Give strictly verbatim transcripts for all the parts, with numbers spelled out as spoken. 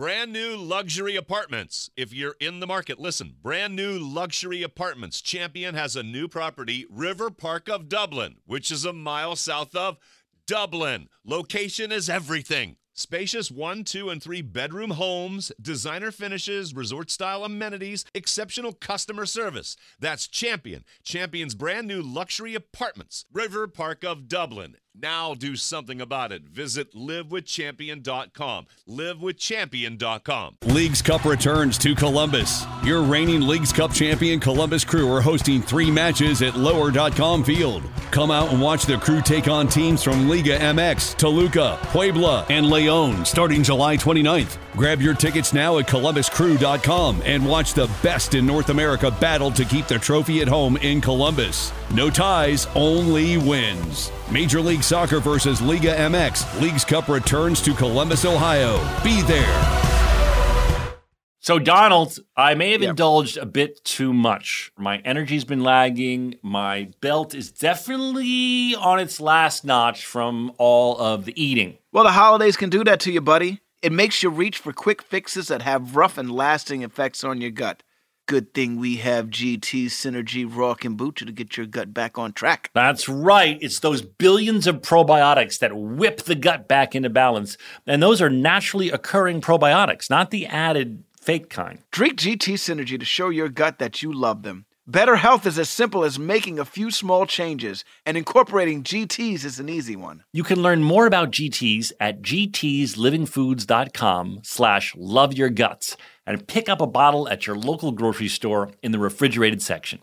Brand new luxury apartments. If you're in the market, listen. Brand new luxury apartments. Champion has a new property, River Park of Dublin, which is a mile south of Dublin. Location is everything. Spacious one, two, and three bedroom homes, designer finishes, resort-style amenities, exceptional customer service. That's Champion. Champion's brand new luxury apartments. River Park of Dublin. Now do something about it. Visit live with champion dot com. live with champion dot com. Leagues Cup returns to Columbus. Your reigning Leagues Cup champion Columbus Crew are hosting three matches at lower dot com field. Come out and watch the Crew take on teams from Liga M X, Toluca, Puebla, and Leon starting July twenty-ninth. Grab your tickets now at columbus crew dot com and watch the best in North America battle to keep the trophy at home in Columbus. No ties, only wins. Major League Soccer versus Liga M X. Leagues Cup returns to Columbus, Ohio. Be there. So, Donald, I may have Yep. indulged a bit too much. My energy's been lagging. My belt is definitely on its last notch from all of the eating. Well, the holidays can do that to you, buddy. It makes you reach for quick fixes that have rough and lasting effects on your gut. Good thing we have G T Synergy Raw Kombucha to get your gut back on track. That's right. It's those billions of probiotics that whip the gut back into balance. And those are naturally occurring probiotics, not the added fake kind. Drink G T Synergy to show your gut that you love them. Better health is as simple as making a few small changes, and incorporating G Ts is an easy one. You can learn more about G Ts at gtslivingfoods.com slash love your guts and pick up a bottle at your local grocery store in the refrigerated section.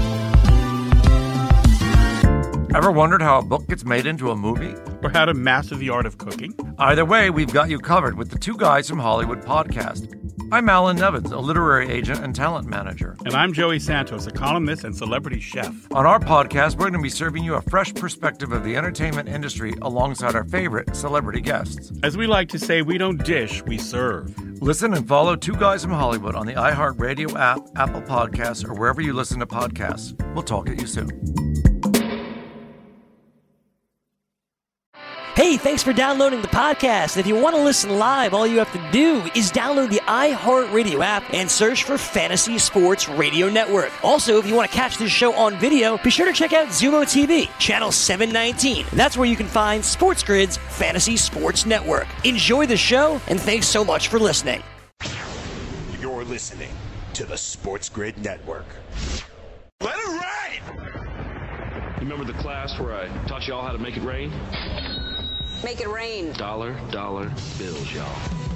Ever wondered how a book gets made into a movie? Or how to master the art of cooking? Either way, we've got you covered with the Two Guys from Hollywood podcast. I'm Alan Nevins, a literary agent and talent manager. And I'm Joey Santos, a columnist and celebrity chef. On our podcast, we're going to be serving you a fresh perspective of the entertainment industry alongside our favorite celebrity guests. As we like to say, we don't dish, we serve. Listen and follow Two Guys from Hollywood on the iHeartRadio app, Apple Podcasts, or wherever you listen to podcasts. We'll talk at you soon. Hey, thanks for downloading the podcast. If you want to listen live, all you have to do is download the iHeartRadio app and search for Fantasy Sports Radio Network. Also, if you want to catch this show on video, be sure to check out Zumo T V, channel seven nineteen. That's where you can find Sports Grid's Fantasy Sports Network. Enjoy the show, and thanks so much for listening. You're listening to the Sports Grid Network. Let it rain! You remember the class where I taught y'all how to make it rain? Make it rain. Dollar, dollar bills, y'all.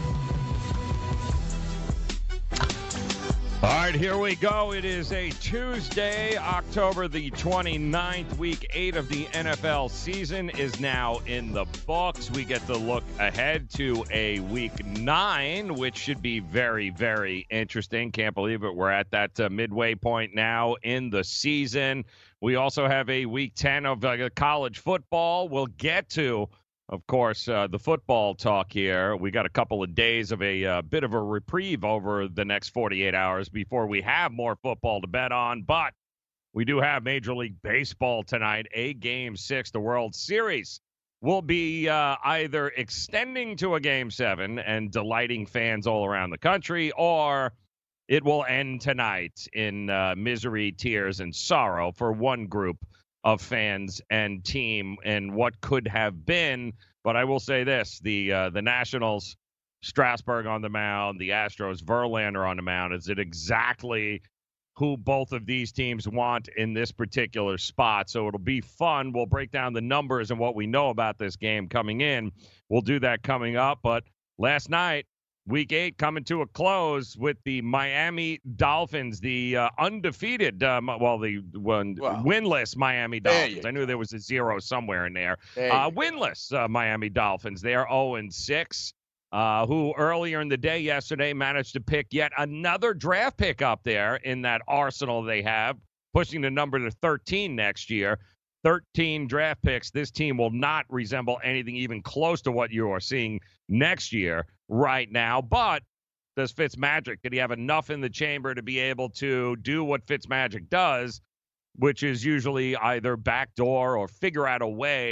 All right, here we go. It is a Tuesday, October the twenty-ninth. Week eight of the N F L season is now in the books. We get to look ahead to a week nine, which should be very, very interesting. Can't believe it. We're at that uh, midway point now in the season. We also have a week ten of uh, college football. We'll get to, of course, uh, the football talk here. We got a couple of days of a uh, bit of a reprieve over the next forty-eight hours before we have more football to bet on. But we do have Major League Baseball tonight, a Game six. The World Series will be uh, either extending to a Game seven and delighting fans all around the country, or it will end tonight in uh, misery, tears, and sorrow for one group of fans and team and what could have been. But I will say this, the uh, the Nationals, Strasburg on the mound, the Astros, Verlander on the mound. Is it exactly who both of these teams want in this particular spot? So it'll be fun. We'll break down the numbers and what we know about this game coming in. We'll do that coming up. But last night, Week eight coming to a close with the Miami Dolphins, the uh, undefeated, um, well, the one, Wow. winless Miami There Dolphins. you I knew there was a zero somewhere in there. There Uh, you go. winless uh, Miami Dolphins. They're oh and six, uh, who earlier in the day yesterday managed to pick yet another draft pick up there in that arsenal they have, pushing the number to thirteen next year. thirteen draft picks. This team will not resemble anything even close to what you are seeing next year right now. But does Fitzmagic, did he have enough in the chamber to be able to do what Fitzmagic does, which is usually either backdoor or figure out a way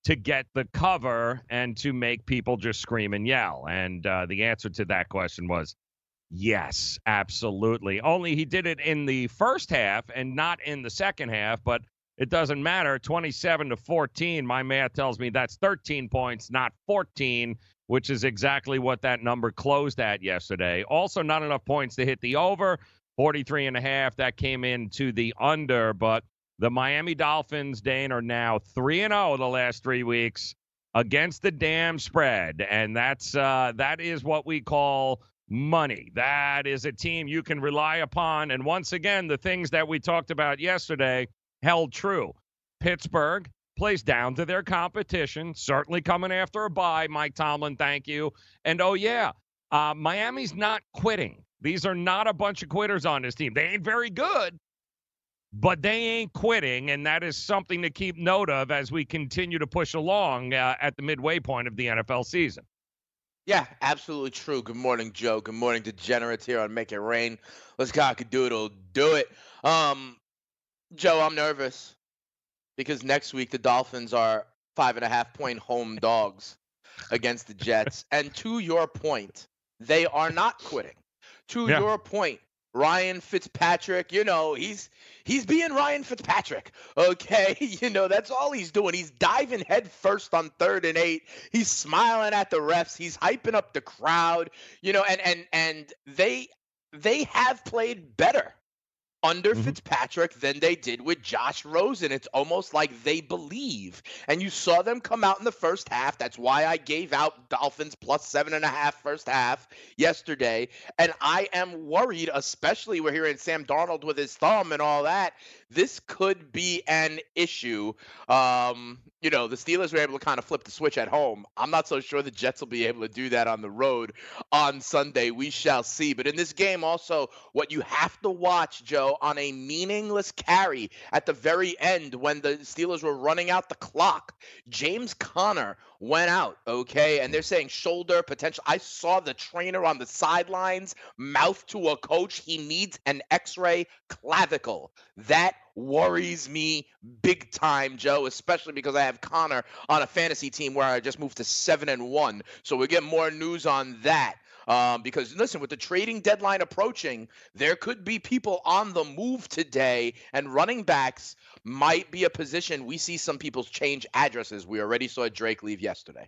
to get the cover and to make people just scream and yell? And uh, the answer to that question was yes, absolutely. Only he did it in the first half and not in the second half, but it doesn't matter. twenty-seven to fourteen, my math tells me that's thirteen points, not fourteen, which is exactly what that number closed at yesterday. Also, not enough points to hit the over, forty-three and a half. That came into the under, but the Miami Dolphins, Dane, are now three and oh the last three weeks against the damn spread, and that's uh, that is what we call money. That is a team you can rely upon, and once again, the things that we talked about yesterday held true. Pittsburgh plays down to their competition, certainly coming after a bye. Mike Tomlin, thank you. And, oh, yeah, uh, Miami's not quitting. These are not a bunch of quitters on this team. They ain't very good, but they ain't quitting, and that is something to keep note of as we continue to push along uh, at the midway point of the N F L season. Yeah, absolutely true. Good morning, Joe. Good morning, degenerates here on Make It Rain. Let's cock a doodle. Do it. Um, Joe, I'm nervous because next week the Dolphins are five and a half point home dogs against the Jets. And to your point, they are not quitting. To Yeah. your point, Ryan Fitzpatrick, you know, he's he's being Ryan Fitzpatrick, okay? You know, that's all he's doing. He's diving head first on third and eight. He's smiling at the refs. He's hyping up the crowd, you know, and and and they they have played better under Mhm. Fitzpatrick than they did with Josh Rosen. It's almost like they believe. And you saw them come out in the first half. That's why I gave out Dolphins plus seven and a half first half yesterday. And I am worried, especially we're hearing Sam Darnold with his thumb and all that. This could be an issue. Um, you know, the Steelers were able to kind of flip the switch at home. I'm not so sure the Jets will be able to do that on the road on Sunday. We shall see. But in this game also, what you have to watch, Joe, on a meaningless carry at the very end when the Steelers were running out the clock, James Conner went out, okay? And they're saying shoulder potential. I saw the trainer on the sidelines mouth to a coach, he needs an x-ray clavicle. That worries me big time, Joe, especially because I have Connor on a fantasy team where I just moved to seven and one. So we'll get more news on that. Um, because listen, with the trading deadline approaching, there could be people on the move today, and running backs might be a position we see some people change addresses. We already saw Drake leave yesterday.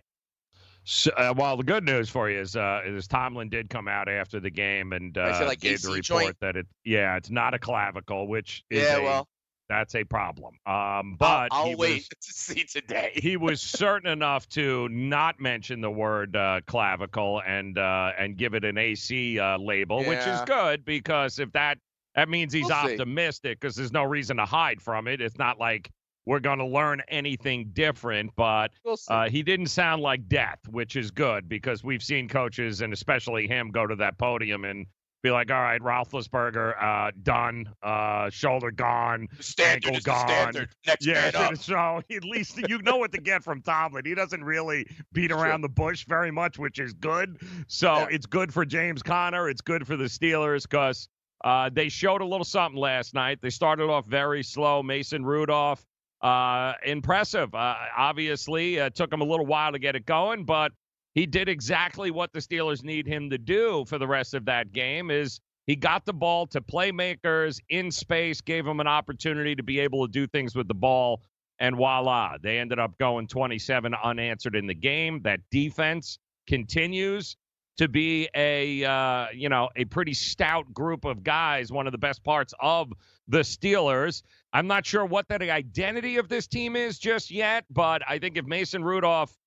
So, uh, well, the good news for you is, uh, is Tomlin did come out after the game and I uh, said, like, gave A C the report joint? that it, yeah, it's not a clavicle, which is Yeah, a, well, that's a problem. Um, but I'll, he I'll wait was, to see today. he was certain enough to not mention the word uh, clavicle and uh, and give it an A C uh, label, which is Yeah. good because if that that means he's We'll see. optimistic because there's no reason to hide from it. It's not like we're going to learn anything different, but We'll see. uh, he didn't sound like death, which is good because we've seen coaches and especially him go to that podium and be like, all right, Roethlisberger, uh, done, uh, shoulder gone, The standard ankle is the gone. standard. Next Yeah, man up. so at least you know what to get from Tomlin. He doesn't really beat Sure. around the bush very much, which is good. So Yeah. it's good for James Conner. It's good for the Steelers because uh, they showed a little something last night. They started off very slow. Mason Rudolph, uh, impressive. Uh, obviously, uh, took him a little while to get it going, but he did exactly what the Steelers need him to do for the rest of that game is he got the ball to playmakers in space, gave them an opportunity to be able to do things with the ball, and voila, they ended up going twenty-seven unanswered in the game. That defense continues to be a, uh, you know, a pretty stout group of guys, one of the best parts of the Steelers. I'm not sure what the identity of this team is just yet, but I think if Mason Rudolph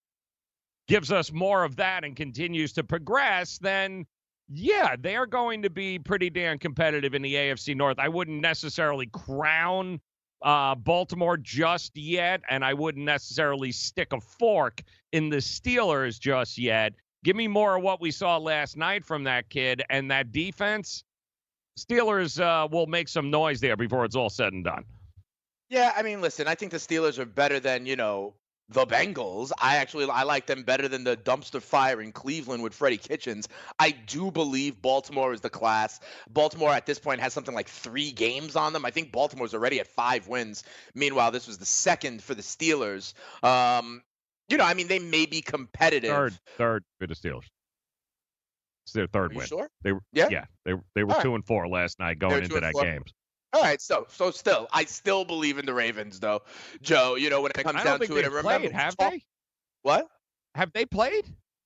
gives us more of that and continues to progress, then yeah, they are going to be pretty damn competitive in the A F C North. I wouldn't necessarily crown uh, Baltimore just yet, and I wouldn't necessarily stick a fork in the Steelers just yet. Give me more of what we saw last night from that kid and that defense. Steelers uh, will make some noise there before it's all said and done. Yeah, I mean, listen, I think the Steelers are better than, you know, the Bengals. I actually I like them better than the dumpster fire in Cleveland with Freddie Kitchens. I do believe Baltimore is the class. Baltimore at this point has something like three games on them. I think Baltimore's already at five wins. Meanwhile, this was the second for the Steelers. Um, you know, I mean, they may be competitive. Third, third for the Steelers. It's their third Are you win. sure? They were, Yeah? yeah, they they were All two right. and four last night going They were into two and that four. game. All right, so so still, I still believe in the Ravens, though, Joe. You know, when it comes I don't down think to it, they've and remember, played, we have talked- they? What? Have they played?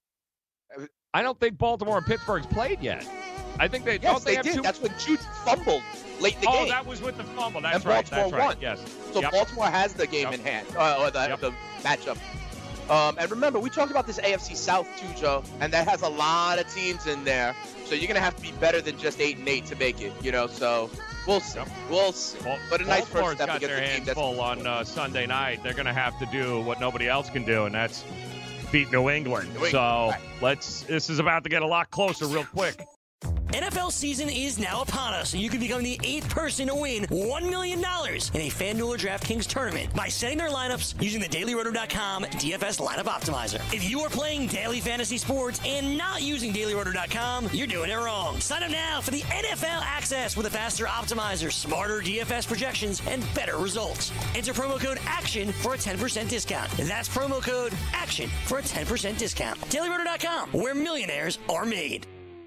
I don't think Baltimore and Pittsburgh's played yet. I think they. Yes, don't they, have did. Two... That's when Jude fumbled late in the oh, game. that was with the fumble. That's and right. Baltimore That's right. won. Yes. So Yep. Baltimore has the game Yep. in hand, uh, or the, Yep. the matchup. Um, and remember, we talked about this A F C South too, Joe, and that has a lot of teams in there. So you're gonna have to be better than just eight and eight to make it, you know. So we'll see. Yep. We'll see. Well, but a nice Baltimore's first step got against their a team hands that's full on uh, Sunday night. They're going to have to do what nobody else can do, and that's beat New England. New England, so right. let's. This is about to get a lot closer real quick. N F L season is now upon us, and you can become the eighth person to win one million dollars in a FanDuel or DraftKings tournament by setting their lineups using the Daily Roto dot com D F S Lineup Optimizer. If you are playing daily fantasy sports and not using Daily Roto dot com, you're doing it wrong. Sign up now for the N F L access with a faster optimizer, smarter D F S projections, and better results. Enter promo code ACTION for a ten percent discount. That's promo code ACTION for a ten percent discount. Daily Roto dot com, where millionaires are made.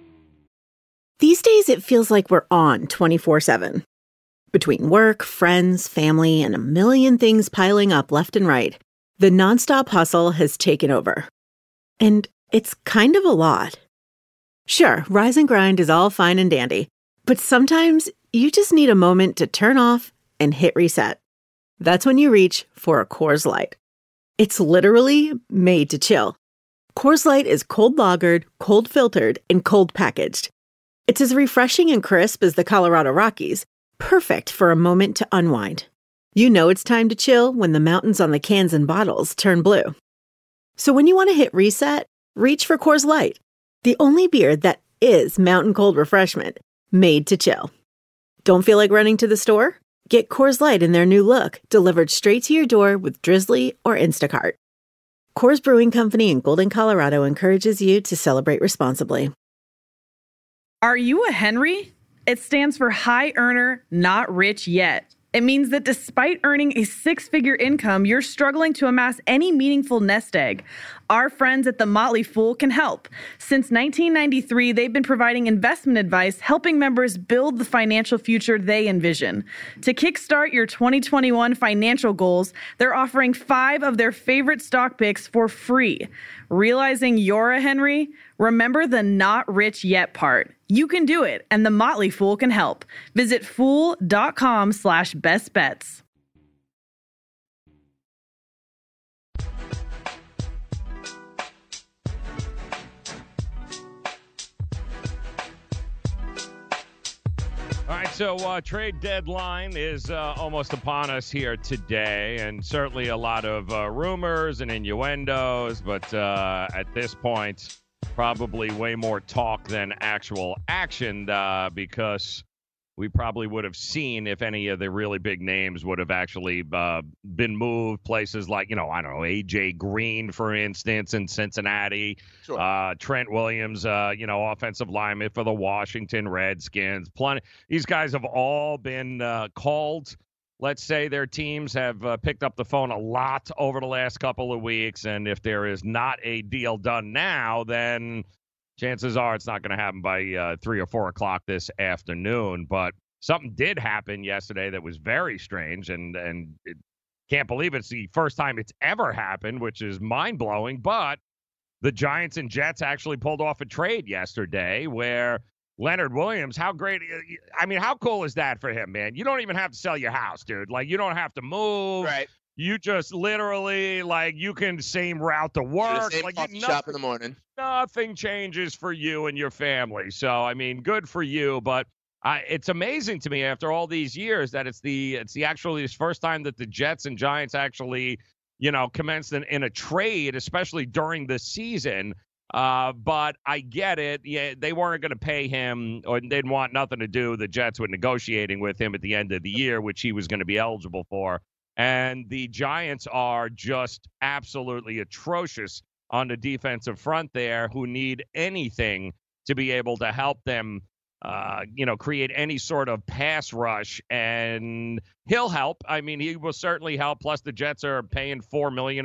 These days, it feels like we're on twenty-four seven. Between work, friends, family, and a million things piling up left and right, the nonstop hustle has taken over. And it's kind of a lot. Sure, rise and grind is all fine and dandy, but sometimes you just need a moment to turn off and hit reset. That's when you reach for a Coors Light. It's literally made to chill. Coors Light is cold lagered, cold filtered, and cold packaged. It's as refreshing and crisp as the Colorado Rockies, perfect for a moment to unwind. You know it's time to chill when the mountains on the cans and bottles turn blue. So when you want to hit reset, reach for Coors Light, the only beer that is mountain cold refreshment, made to chill. Don't feel like running to the store? Get Coors Light in their new look, delivered straight to your door with Drizzly or Instacart. Coors Brewing Company in Golden, Colorado encourages you to celebrate responsibly. Are you a Henry? It stands for High Earner, Not Rich Yet. It means that despite earning a six-figure income, you're struggling to amass any meaningful nest egg. Our friends at The Motley Fool can help. Since nineteen ninety-three, they've been providing investment advice, helping members build the financial future they envision. To kickstart your twenty twenty-one financial goals, they're offering five of their favorite stock picks for free. Realizing you're a Henry? Remember the not rich yet part. You can do it, and The Motley Fool can help. Visit fool.com slash best bets. All right, so uh, trade deadline is uh, almost upon us here today, and certainly a lot of uh, rumors and innuendos, but uh, at this point, probably way more talk than actual action uh, because we probably would have seen if any of the really big names would have actually uh, been moved. Places like, you know, I don't know, A J Green, for instance, in Cincinnati. Sure. Uh, Trent Williams, uh, you know, offensive lineman for the Washington Redskins. Plenty. These guys have all been uh, called. Let's say their teams have uh, picked up the phone a lot over the last couple of weeks. And if there is not a deal done now, then chances are it's not going to happen by uh, three or four o'clock this afternoon. But something did happen yesterday that was very strange, and and it, can't believe it's the first time it's ever happened, which is mind blowing. But the Giants and Jets actually pulled off a trade yesterday where Leonard Williams, how great, I mean, how cool is that for him, man? You don't even have to sell your house, dude. Like, you don't have to move. Right. You just literally, like, you can same route to work. Same like, coffee you, shop nothing, in the morning. nothing changes for you and your family. So, I mean, good for you. But I, it's amazing to me after all these years that it's the it's the actually the first time that the Jets and Giants actually, you know, commenced in, in a trade, especially during the season. Uh, but I get it. Yeah, they weren't going to pay him, or they didn't want nothing to do. The Jets were negotiating with him at the end of the year, which he was going to be eligible for. And the Giants are just absolutely atrocious on the defensive front there, who need anything to be able to help them, uh, you know, create any sort of pass rush. And he'll help. I mean, he will certainly help. Plus, the Jets are paying four million dollars of the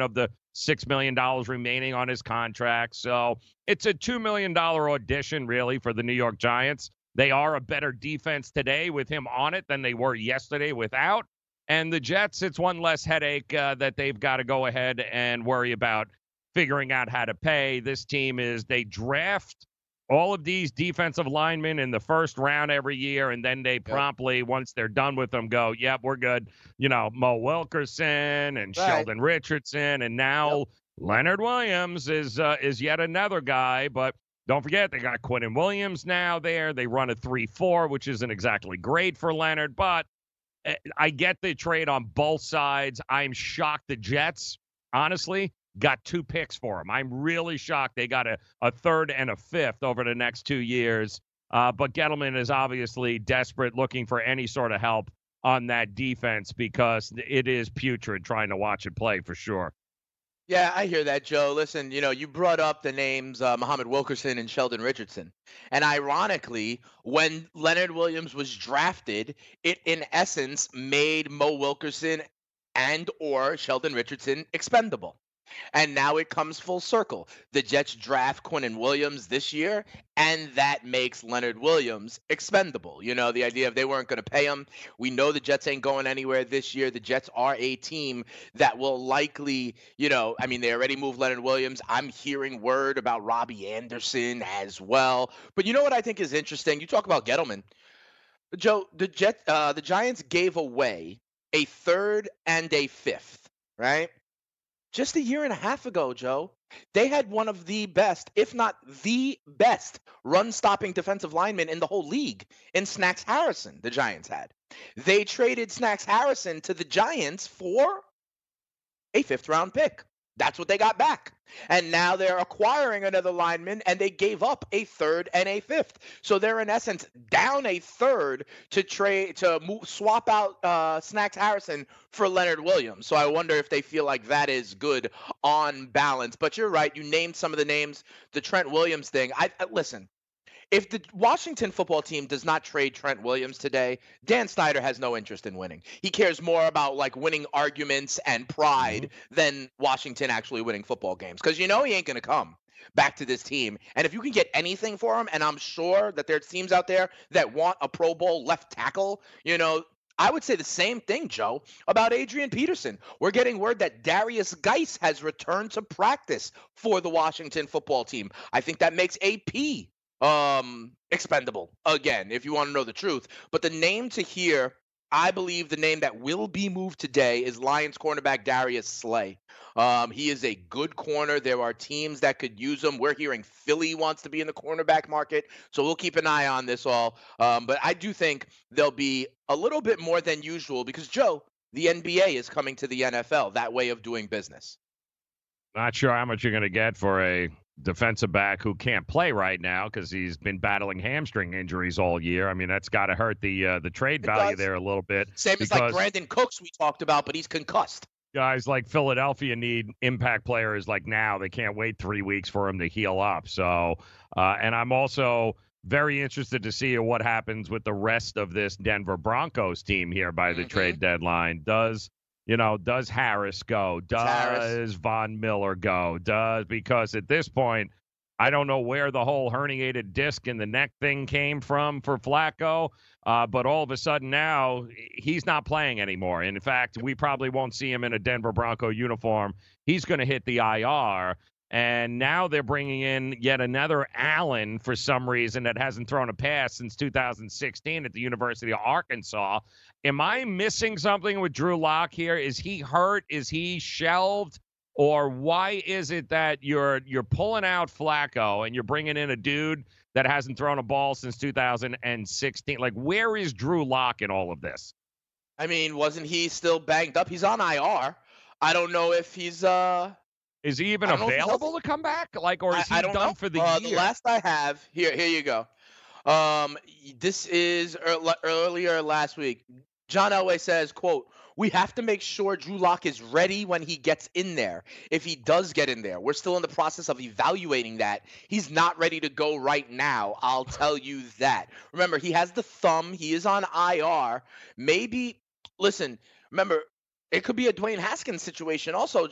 six million dollars remaining on his contract. So it's a two million dollars audition, really, for the New York Giants. They are a better defense today with him on it than they were yesterday without. And the Jets, it's one less headache uh, that they've got to go ahead and worry about figuring out how to pay. This team is, they draft all of these defensive linemen in the first round every year, and then they promptly, yep. once they're done with them, go, yep, we're good. You know, Mo Wilkerson and right. Sheldon Richardson, and now yep. Leonard Williams is uh, is yet another guy. But don't forget, they got Quinnen Williams now there. They run a three four, which isn't exactly great for Leonard, but I get the trade on both sides. I'm shocked the Jets, honestly, got two picks for him. I'm really shocked they got a, a third and a fifth over the next two years. Uh, but Gettleman is obviously desperate, looking for any sort of help on that defense because it is putrid trying to watch it play for sure. Yeah, I hear that, Joe. Listen, you know, you brought up the names uh, Muhammad Wilkerson and Sheldon Richardson. And ironically, when Leonard Williams was drafted, it in essence made Mo Wilkerson and or Sheldon Richardson expendable. And now it comes full circle. The Jets draft Quinnen Williams this year, and that makes Leonard Williams expendable. You know, the idea of they weren't going to pay him. We know the Jets ain't going anywhere this year. The Jets are a team that will likely, you know, I mean, they already moved Leonard Williams. I'm hearing word about Robbie Anderson as well. But you know what I think is interesting? You talk about Gettleman. Joe, the Jet, uh, the Giants gave away a third and a fifth, right? Just a year and a half ago, Joe, they had one of the best, if not the best, run-stopping defensive linemen in the whole league in Snacks Harrison, the Giants had. They traded Snacks Harrison to the Giants for a fifth-round pick. That's what they got back. And now they're acquiring another lineman, and they gave up a third and a fifth. So they're, in essence, down a third to trade to move, swap out uh, Snacks Harrison for Leonard Williams. So I wonder if they feel like that is good on balance. But you're right. You named some of the names. The Trent Williams thing. I, I listen. If the Washington football team does not trade Trent Williams today, Dan Snyder has no interest in winning. He cares more about like winning arguments and pride mm-hmm. than Washington actually winning football games. Because you know he ain't going to come back to this team. And if you can get anything for him, and I'm sure that there's teams out there that want a Pro Bowl left tackle, you know, I would say the same thing, Joe, about Adrian Peterson. We're getting word that Darius Geis has returned to practice for the Washington football team. I think that makes A P um expendable again, if you want to know the truth. But the name to hear, I believe the name that will be moved today is Lions cornerback Darius Slay. Um, he is a good corner. There are teams that could use him. We're hearing Philly wants to be in the cornerback market, so we'll keep an eye on this all. Um, but I do think there'll be a little bit more than usual because, Joe, the N B A is coming to the N F L, that way of doing business. Not sure how much you're going to get for a defensive back who can't play right now because he's been battling hamstring injuries all year. I mean, that's got to hurt the uh, the trade it value does. there a little bit. Same as like Brandon Cooks we talked about, but he's concussed. Guys like Philadelphia need impact players like now. They can't wait three weeks for him to heal up. So, uh, and I'm also very interested to see what happens with the rest of this Denver Broncos team here by the mm-hmm. trade deadline. Does You know, does Harris go? Does Harris. Von Miller go? Does because at this point, I don't know where the whole herniated disc in the neck thing came from for Flacco, uh, but all of a sudden now he's not playing anymore. And in fact, we probably won't see him in a Denver Bronco uniform. He's going to hit the I R. And now they're bringing in yet another Allen for some reason that hasn't thrown a pass since two thousand sixteen at the University of Arkansas. Am I missing something with Drew Lock here? Is he hurt? Is he shelved? Or why is it that you're you're pulling out Flacco and you're bringing in a dude that hasn't thrown a ball since two thousand sixteen? Like, where is Drew Lock in all of this? I mean, wasn't he still banged up? He's on I R. I don't know if he's uh. Is he even available to come back? Like, or is he I, I don't done know. for the uh, year? The last I have, here, here you go. Um, this is early, earlier last week. John Elway says, quote, "We have to make sure Drew Lock is ready when he gets in there. If he does get in there, we're still in the process of evaluating that. He's not ready to go right now. I'll tell you that. Remember, he has the thumb. He is on I R. Maybe, listen, remember, it could be a Dwayne Haskins situation also, Joe.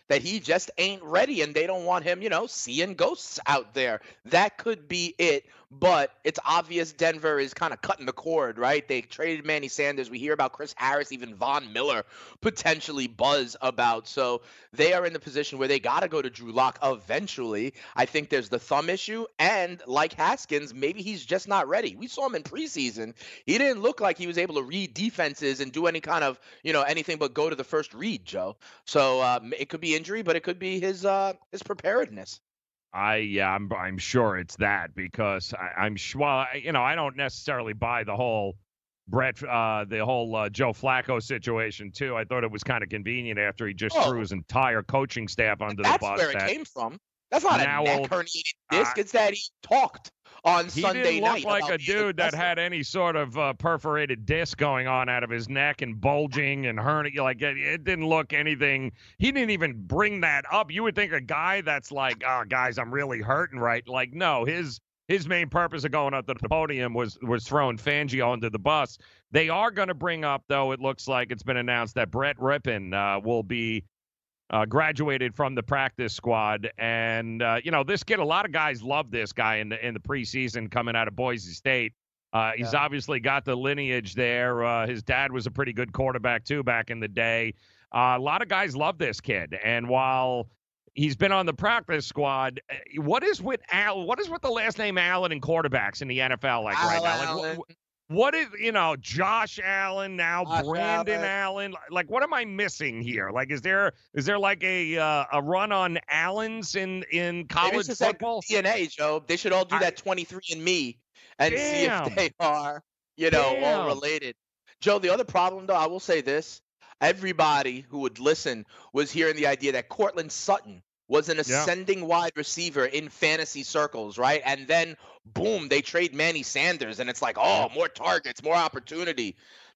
that he just ain't ready and they don't want him, you know, seeing ghosts out there. That could be it. But it's obvious Denver is kind of cutting the cord, right? They traded Manny Sanders. We hear about Chris Harris, even Von Miller potentially buzz about. So they are in the position where they got to go to Drew Lock eventually. I think there's the thumb issue. And like Haskins, maybe he's just not ready. We saw him in preseason. He didn't look like he was able to read defenses and do any kind of, you know, anything but go to the first read, Joe. So um, it could be injury, but it could be his uh, his preparedness. I yeah, I'm I'm sure it's that because I, I'm sure well, you know I don't necessarily buy the whole Brett uh, the whole uh, Joe Flacco situation too. I thought it was kind of convenient after he just oh. threw his entire coaching staff under That's the bus. That's where it that came from. That's not a neck herniated disc. Uh, it's that he talked on he Sunday didn't look night. like a dude that had any sort of uh, perforated disc going on out of his neck and bulging and hernia. Like it, it didn't look anything. He didn't even bring that up. You would think a guy that's like, oh, guys, I'm really hurting, right? Like, no, his his main purpose of going up to the podium was was throwing Fangio under the bus. They are going to bring up, though, it looks like it's been announced that Brett Rippon uh, will be Uh, graduated from the practice squad, and uh, you know this kid. A lot of guys love this guy in the in the preseason coming out of Boise State. Uh, he's yeah. obviously got the lineage there. Uh, his dad was a pretty good quarterback too back in the day. Uh, a lot of guys love this kid, and while he's been on the practice squad, what is with Al? What is with the last name Allen and quarterbacks in the N F L like Al right now? Allen. Like, what, What is, you know, Josh Allen now, Josh Brandon Allen. Allen? Like, what am I missing here? Like, is there is there like a uh, a run on Allens in, in college just football? Like D N A, Joe. They should all do that twenty-three and me and Damn. see if they are, you know, Damn. all related. Joe, the other problem, though, I will say this. Everybody who would listen was hearing the idea that Cortland Sutton was an ascending yeah. wide receiver in fantasy circles, right? And then, boom, they trade Manny Sanders, and it's like, oh, more targets, more opportunity.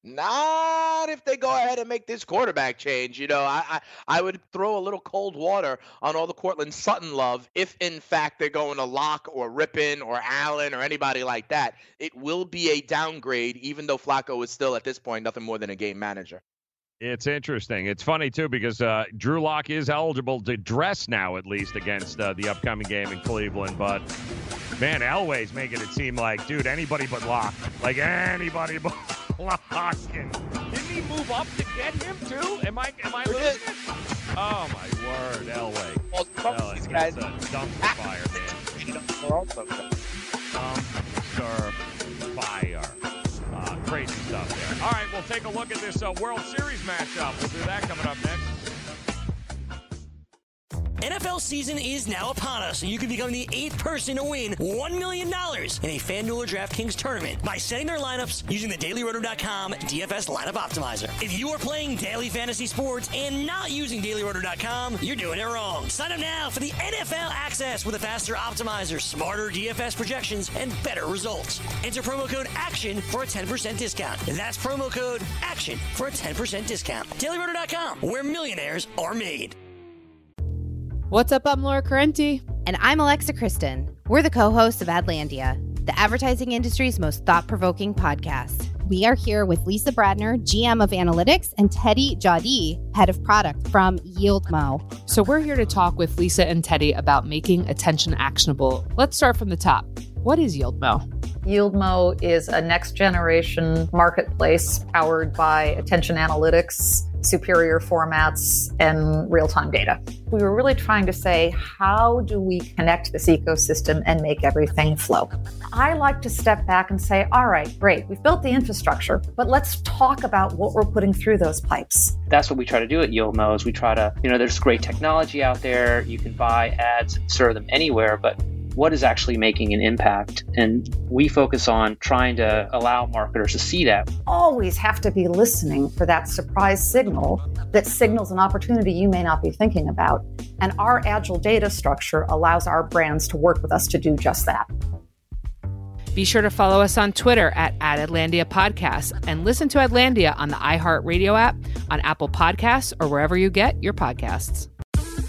Not if they go ahead and make this quarterback change. You know, I, I I would throw a little cold water on all the Cortland Sutton love if, in fact, they're going to Locke or Rippon or Allen or anybody like that. It will be a downgrade, even though Flacco is still, at this point, nothing more than a game manager. It's interesting. It's funny, too, because uh, Drew Lock is eligible to dress now, at least, against uh, the upcoming game in Cleveland. But, man, Elway's making it seem like, dude, anybody but Lock. Like, anybody but Lock. Didn't he move up to get him, too? Am I am I losing it? Oh, my word, Elway. Well, Elway, these guys a dumpster fire, man. Dumpster fire. Uh, crazy stuff there. All right, we'll take a look at this uh, World Series matchup. We'll do that coming up next. N F L season is now upon us, and you can become the eighth person to win one million dollars in a FanDuel or DraftKings tournament by setting their lineups using the Daily Roto dot com D F S Lineup Optimizer. If you are playing daily fantasy sports and not using Daily Roto dot com, you're doing it wrong. Sign up now for the N F L access with a faster optimizer, smarter D F S projections, and better results. Enter promo code ACTION for a ten percent discount. That's promo code ACTION for a ten percent discount. Daily Roto dot com, where millionaires are made. What's up? I'm Laura Carenti. And I'm Alexa Kristen. We're the co-hosts of Adlandia, the advertising industry's most thought-provoking podcast. We are here with Lisa Bradner, G M of Analytics, and Teddy Jadi, Head of Product from YieldMo. So we're here to talk with Lisa and Teddy about making attention actionable. Let's start from the top. What is YieldMo? YieldMo is a next-generation marketplace powered by attention analytics, superior formats, and real-time data. We were really trying to say, how do we connect this ecosystem and make everything flow? I like to step back and say, all right, great, we've built the infrastructure, but let's talk about what we're putting through those pipes. That's what we try to do at YieldMo is we try to, you know, there's great technology out there. You can buy ads and serve them anywhere, but what is actually making an impact? And we focus on trying to allow marketers to see that. Always have to be listening for that surprise signal that signals an opportunity you may not be thinking about. And our agile data structure allows our brands to work with us to do just that. Be sure to follow us on Twitter at, at Adlandia Podcasts and listen to Adlandia on the iHeartRadio app, on Apple Podcasts, or wherever you get your podcasts.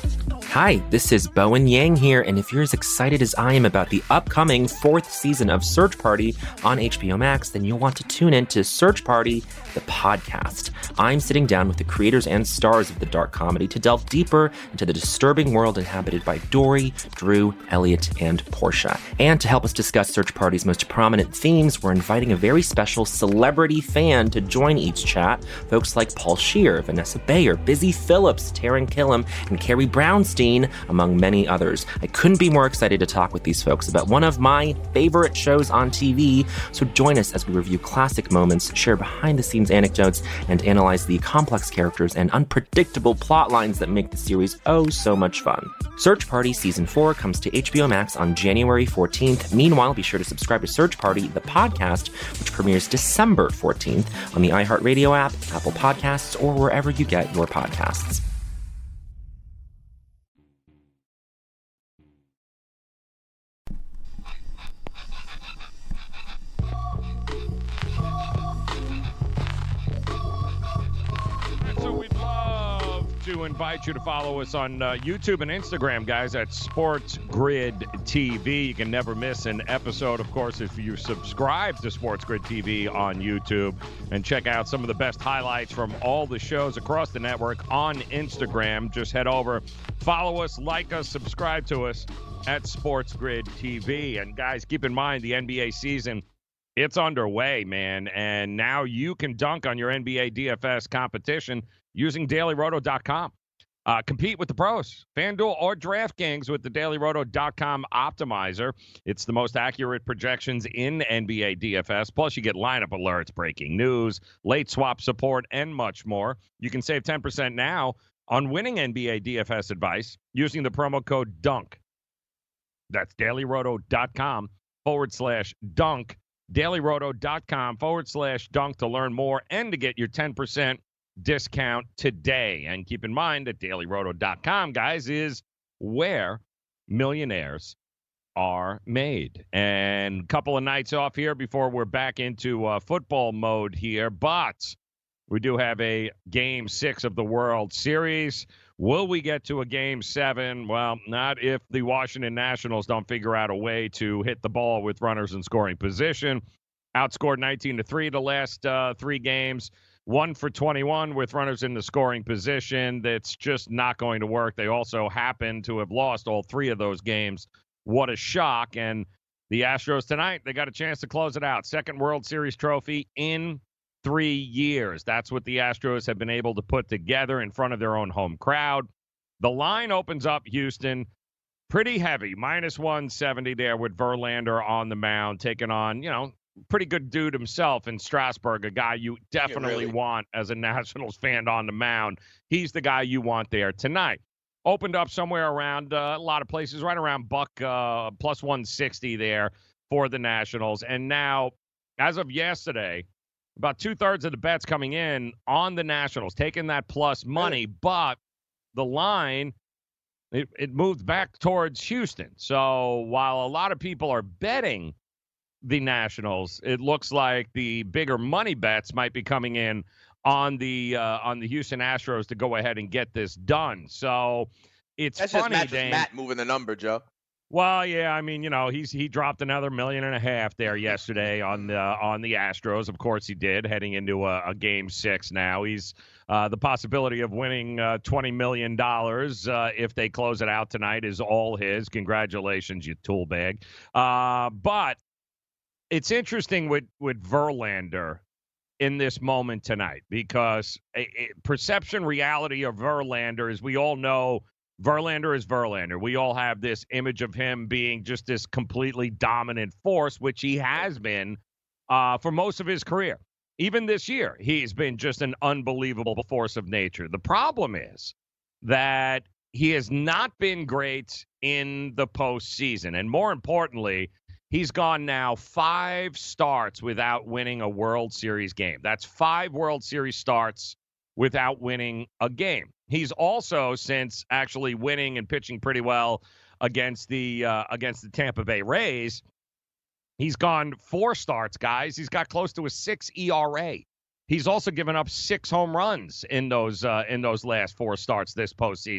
Hi, this is Bowen Yang here, and if you're as excited as I am about the upcoming fourth season of Search Party on H B O Max, then you'll want to tune in to Search Party, the podcast. I'm sitting down with the creators and stars of the dark comedy to delve deeper into the disturbing world inhabited by Dory, Drew, Elliot, and Portia. And to help us discuss Search Party's most prominent themes, we're inviting a very special celebrity fan to join each chat. Folks like Paul Scheer, Vanessa Bayer, Busy Phillips, Taran Killam, and Carrie Brownstein, among many others. I couldn't be more excited to talk with these folks about one of my favorite shows on T V, so join us as we review classic moments, share behind-the-scenes anecdotes, and analyze the complex characters and unpredictable plot lines that make the series oh so much fun. Search Party Season four comes to H B O Max on January fourteenth. Meanwhile, be sure to subscribe to Search Party, the podcast, which premieres December fourteenth on the iHeartRadio app, Apple Podcasts, or wherever you get your podcasts. To invite you to follow us on uh, YouTube and Instagram, guys, at Sports Grid T V. You can never miss an episode, of course, if you subscribe to Sports Grid T V on YouTube and check out some of the best highlights from all the shows across the network on Instagram. Just head over, follow us, like us, subscribe to us at Sports Grid T V. And guys, keep in mind the N B A season, it's underway, man, and now you can dunk on your N B A D F S competition using Daily Roto dot com. Uh, compete with the pros, FanDuel or DraftKings with the Daily Roto dot com optimizer. It's the most accurate projections in N B A D F S. Plus, you get lineup alerts, breaking news, late swap support, and much more. You can save ten percent now on winning N B A D F S advice using the promo code DUNK. That's Daily Roto dot com forward slash dunk. Daily Roto dot com forward slash dunk to learn more and to get your ten percent discount today. And keep in mind that Daily Roto dot com, guys, is where millionaires are made. And a couple of nights off here before we're back into uh, football mode here, but we do have a game six of the World Series. Will we get to a game seven? Well, not if the Washington Nationals don't figure out a way to hit the ball with runners in scoring position. Outscored nineteen to three the last uh, three games. One for twenty-one with runners in the scoring position. That's just not going to work. They also happen to have lost all three of those games. What a shock. And the Astros tonight, they got a chance to close it out. Second World Series trophy in three years. That's what the Astros have been able to put together in front of their own home crowd. The line opens up Houston pretty heavy, minus one seventy there with Verlander on the mound, taking on, you know, pretty good dude himself in Strasburg, a guy you definitely yeah, really. want as a Nationals fan on the mound. He's the guy you want there tonight. Opened up somewhere around uh, a lot of places, right around buck uh, plus one sixty there for the Nationals. And now, as of yesterday, about two-thirds of the bets coming in on the Nationals, taking that plus money, but the line, it, it moved back towards Houston. So while a lot of people are betting the Nationals, it looks like the bigger money bets might be coming in on the uh, on the Houston Astros to go ahead and get this done. So it's That's funny, just Matt, Dane. Matt moving the number, Joe. Well, yeah, I mean, you know, he's he dropped another million and a half there yesterday on the on the Astros. Of course, he did, heading into a, a game six now. He's uh, the possibility of winning uh, twenty million dollars uh, if they close it out tonight is all his. Congratulations, you tool bag. Uh, but it's interesting with, with Verlander in this moment tonight because a, a perception reality of Verlander is we all know Verlander is Verlander. We all have this image of him being just this completely dominant force, which he has been uh, for most of his career. Even this year, he's been just an unbelievable force of nature. The problem is that he has not been great in the postseason. And more importantly, he's gone now five starts without winning a World Series game. That's five World Series starts without winning a game. He's also, since actually winning and pitching pretty well against the uh, against the Tampa Bay Rays, he's gone four starts, guys. He's got close to a six E R A. He's also given up six home runs in those uh, in those last four starts this postseason.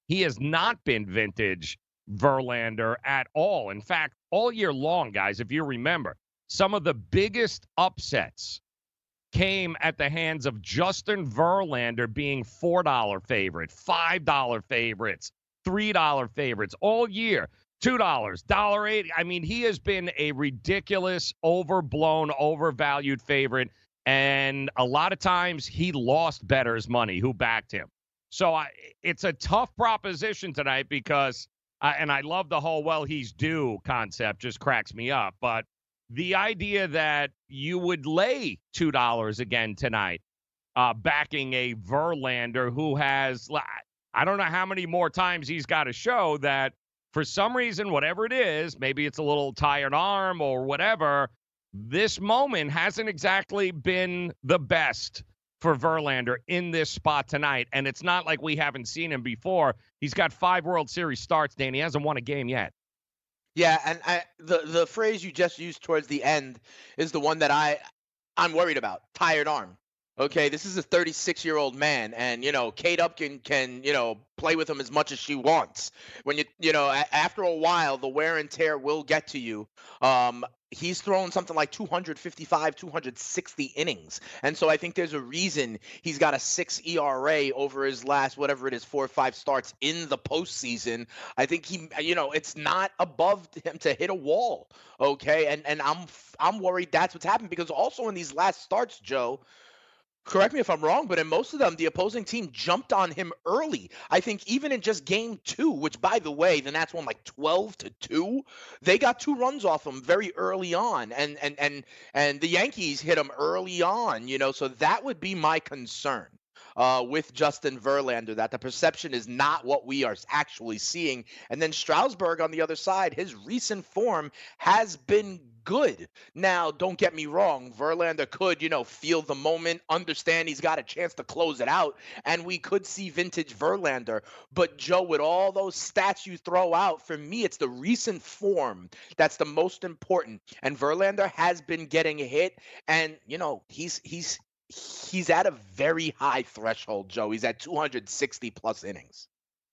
he has not been vintage Verlander at all. In fact, all year long, guys, if you remember, some of the biggest upsets came at the hands of Justin Verlander being four dollar favorite, five dollar favorites, three dollar favorites all year, two dollars, one dollar eighty. I mean, he has been a ridiculous, overblown, overvalued favorite, and a lot of times he lost bettors money who backed him. So I, it's a tough proposition tonight because, uh, and I love the whole, well, he's due concept, just cracks me up, but the idea that you would lay two dollars again tonight, uh, backing a Verlander who has, I don't know how many more times he's got to show that for some reason, whatever it is, maybe it's a little tired arm or whatever, this moment hasn't exactly been the best for Verlander in this spot tonight. And it's not like we haven't seen him before. He's got five World Series starts, Dan. He hasn't won a game yet. Yeah, and I, the the phrase you just used towards the end is the one that I I'm worried about. Tired arm. Okay, this is a thirty-six-year-old man, and you know Kate Upton can you know play with him as much as she wants. When you you know a- after a while, the wear and tear will get to you. Um, he's thrown something like two fifty-five, two sixty innings, and so I think there's a reason he's got a six E R A over his last whatever it is four or five starts in the postseason. I think he you know it's not above him to hit a wall. Okay, and and I'm I'm worried that's what's happened because also in these last starts, Joe. Correct me if I'm wrong, but in most of them, the opposing team jumped on him early. I think even in just game two, which, by the way, the Nats won like twelve to two, they got two runs off him very early on. And and and and the Yankees hit him early on, you know, so that would be my concern uh, with Justin Verlander, that the perception is not what we are actually seeing. And then Strasburg on the other side, his recent form has been good. Now, don't get me wrong. Verlander could, you know, feel the moment, understand he's got a chance to close it out, and we could see vintage Verlander. But, Joe, with all those stats you throw out, for me, it's the recent form that's the most important. And Verlander has been getting hit, and, you know, he's he's he's at a very high threshold, Joe. He's at two hundred sixty plus innings.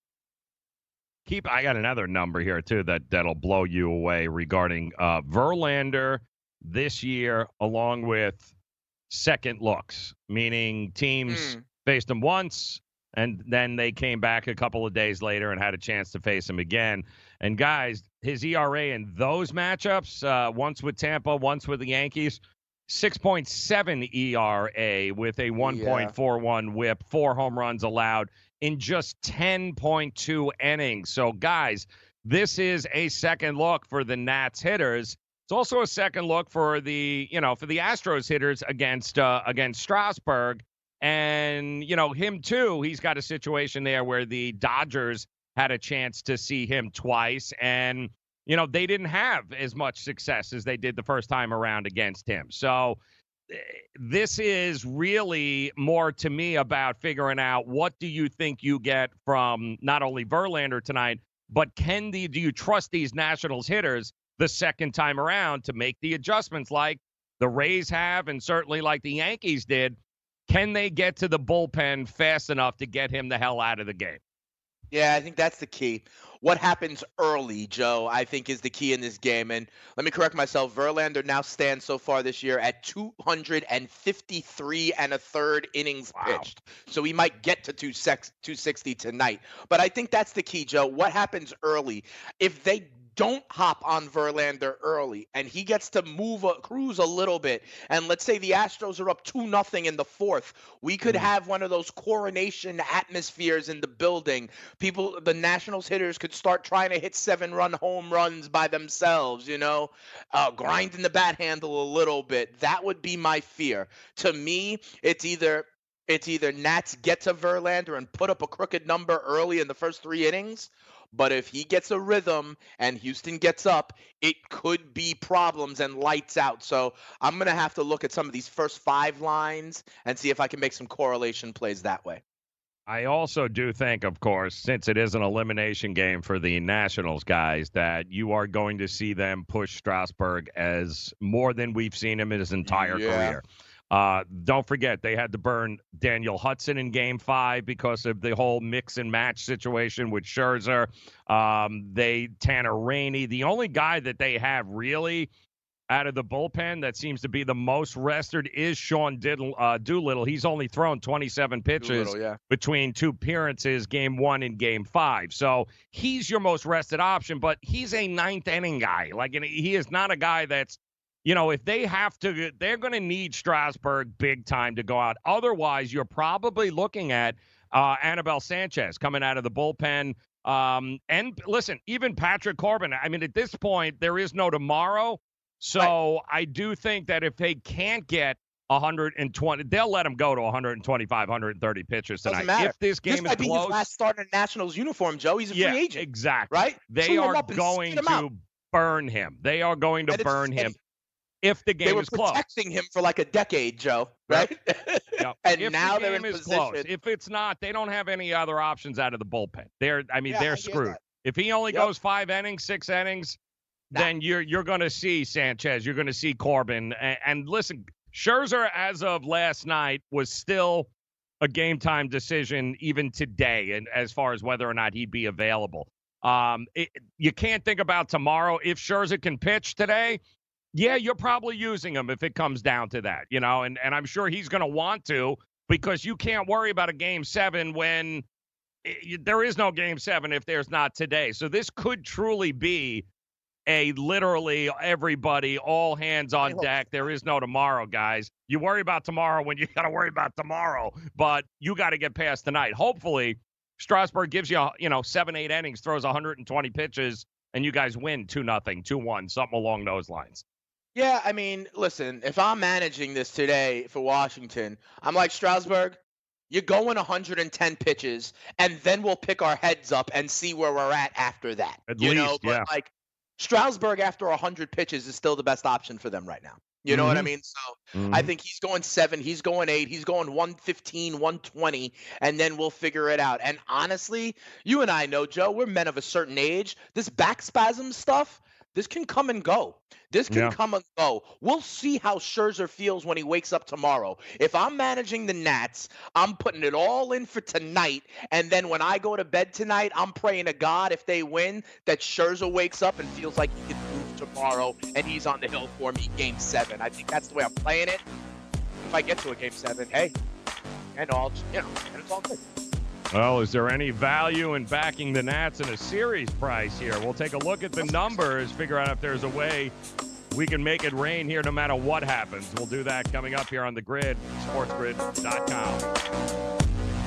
Keep. I got another number here, too, that, that'll blow you away regarding uh, Verlander this year, along with second looks, meaning teams mm. faced him once, and then they came back a couple of days later and had a chance to face him again. And, guys, his E R A in those matchups, uh, once with Tampa, once with the Yankees, six point seven E R A with a one point four one yeah. whip, four home runs allowed in just ten point two innings. So, guys, this is a second look for the Nats hitters. It's also a second look for the, you know, for the Astros hitters against uh, against Strasburg. And, you know, him, too, he's got a situation there where the Dodgers had a chance to see him twice. And, you know, they didn't have as much success as they did the first time around against him. So this is really more to me about figuring out what do you think you get from not only Verlander tonight, but can the, do you trust these Nationals hitters the second time around to make the adjustments like the Rays have and certainly like the Yankees did? Can they get to the bullpen fast enough to get him the hell out of the game? Yeah, I think that's the key. What happens early, Joe, I think is the key in this game. And let me correct myself. Verlander now stands so far this year at two hundred fifty-three and a third innings wow. pitched. So he might get to two sixty tonight. But I think that's the key, Joe. What happens early? If they don't hop on Verlander early and he gets to move a cruise a little bit, and let's say the Astros are up two nothing in the fourth, we could have one of those coronation atmospheres in the building. People, the Nationals hitters could start trying to hit seven run home runs by themselves, you know, uh, grinding the bat handle a little bit. That would be my fear. To me, it's either it's either Nats get to Verlander and put up a crooked number early in the first three innings, but if he gets a rhythm and Houston gets up, it could be problems and lights out. So I'm going to have to look at some of these first five lines and see if I can make some correlation plays that way. I also do think, of course, since it is an elimination game for the Nationals guys, that you are going to see them push Strasburg as more than we've seen him in his entire yeah. career. Uh, don't forget, they had to burn Daniel Hudson in game five because of the whole mix and match situation with Scherzer. Um, they Tanner Rainey. The only guy that they have really out of the bullpen that seems to be the most rested is Sean Diddle, uh, Doolittle. He's only thrown twenty-seven pitches yeah. between two appearances, game one and game five. So he's your most rested option, but he's a ninth inning guy. Like, and he is not a guy that's, you know, if they have to, they're going to need Strasburg big time to go out. Otherwise, you're probably looking at uh, Anibal Sanchez coming out of the bullpen. Um, and listen, even Patrick Corbin, I mean, at this point, there is no tomorrow. So right. I do think that if they can't get one hundred twenty, they'll let him go to one hundred twenty-five, one hundred thirty pitches tonight. Doesn't matter. If this game this is might be close, his last start in a Nationals uniform, Joe. He's a yeah, free agent. Exactly. Right? They Chew are him going to him burn him. They are going to and burn him and if the game they were is close. protecting him for like a decade, Joe. Right? Yep. and if now the they're game in is position. close. If it's not, they don't have any other options out of the bullpen. They're, I mean, Yeah, they're I get screwed. that. If he only Yep. goes five innings, six innings, Nah. then you're you're going to see Sanchez. You're going to see Corbin. And, and listen, Scherzer, as of last night, was still a game time decision even today, and as far as whether or not he'd be available. Um, it, you can't think about tomorrow. If Scherzer can pitch today, yeah, you're probably using him if it comes down to that, you know, and, and I'm sure he's going to want to, because you can't worry about a game seven when it, there is no game seven if there's not today. So this could truly be a literally everybody, all hands on deck. There is no tomorrow, guys. You worry about tomorrow when you got to worry about tomorrow, but you got to get past tonight. Hopefully, Strasburg gives you, you know, seven, eight innings, throws one hundred twenty pitches, and you guys win two nothing, two one, something along those lines. Yeah, I mean, listen, if I'm managing this today for Washington, I'm like, Strasburg, you're going one hundred ten pitches, and then we'll pick our heads up and see where we're at after that. At you least, know, but yeah. like Strasburg after one hundred pitches is still the best option for them right now. You know Mm-hmm. what I mean? So Mhm. I think he's going seven, he's going eight, he's going one fifteen, one twenty, and then we'll figure it out. And honestly, you and I know, Joe, we're men of a certain age. This back spasm stuff, this can come and go. This can Yeah. come and go. We'll see how Scherzer feels when he wakes up tomorrow. If I'm managing the Nats, I'm putting it all in for tonight. And then when I go to bed tonight, I'm praying to God, if they win, that Scherzer wakes up and feels like he can move tomorrow and he's on the hill for me game seven. I think that's the way I'm playing it. If I get to a game seven, hey, and all, you know, and it's all good. Well, is there any value in backing the Nats in a series price here? We'll take a look at the numbers, figure out if there's a way we can make it rain here no matter what happens. We'll do that coming up here on The Grid, sports grid dot com.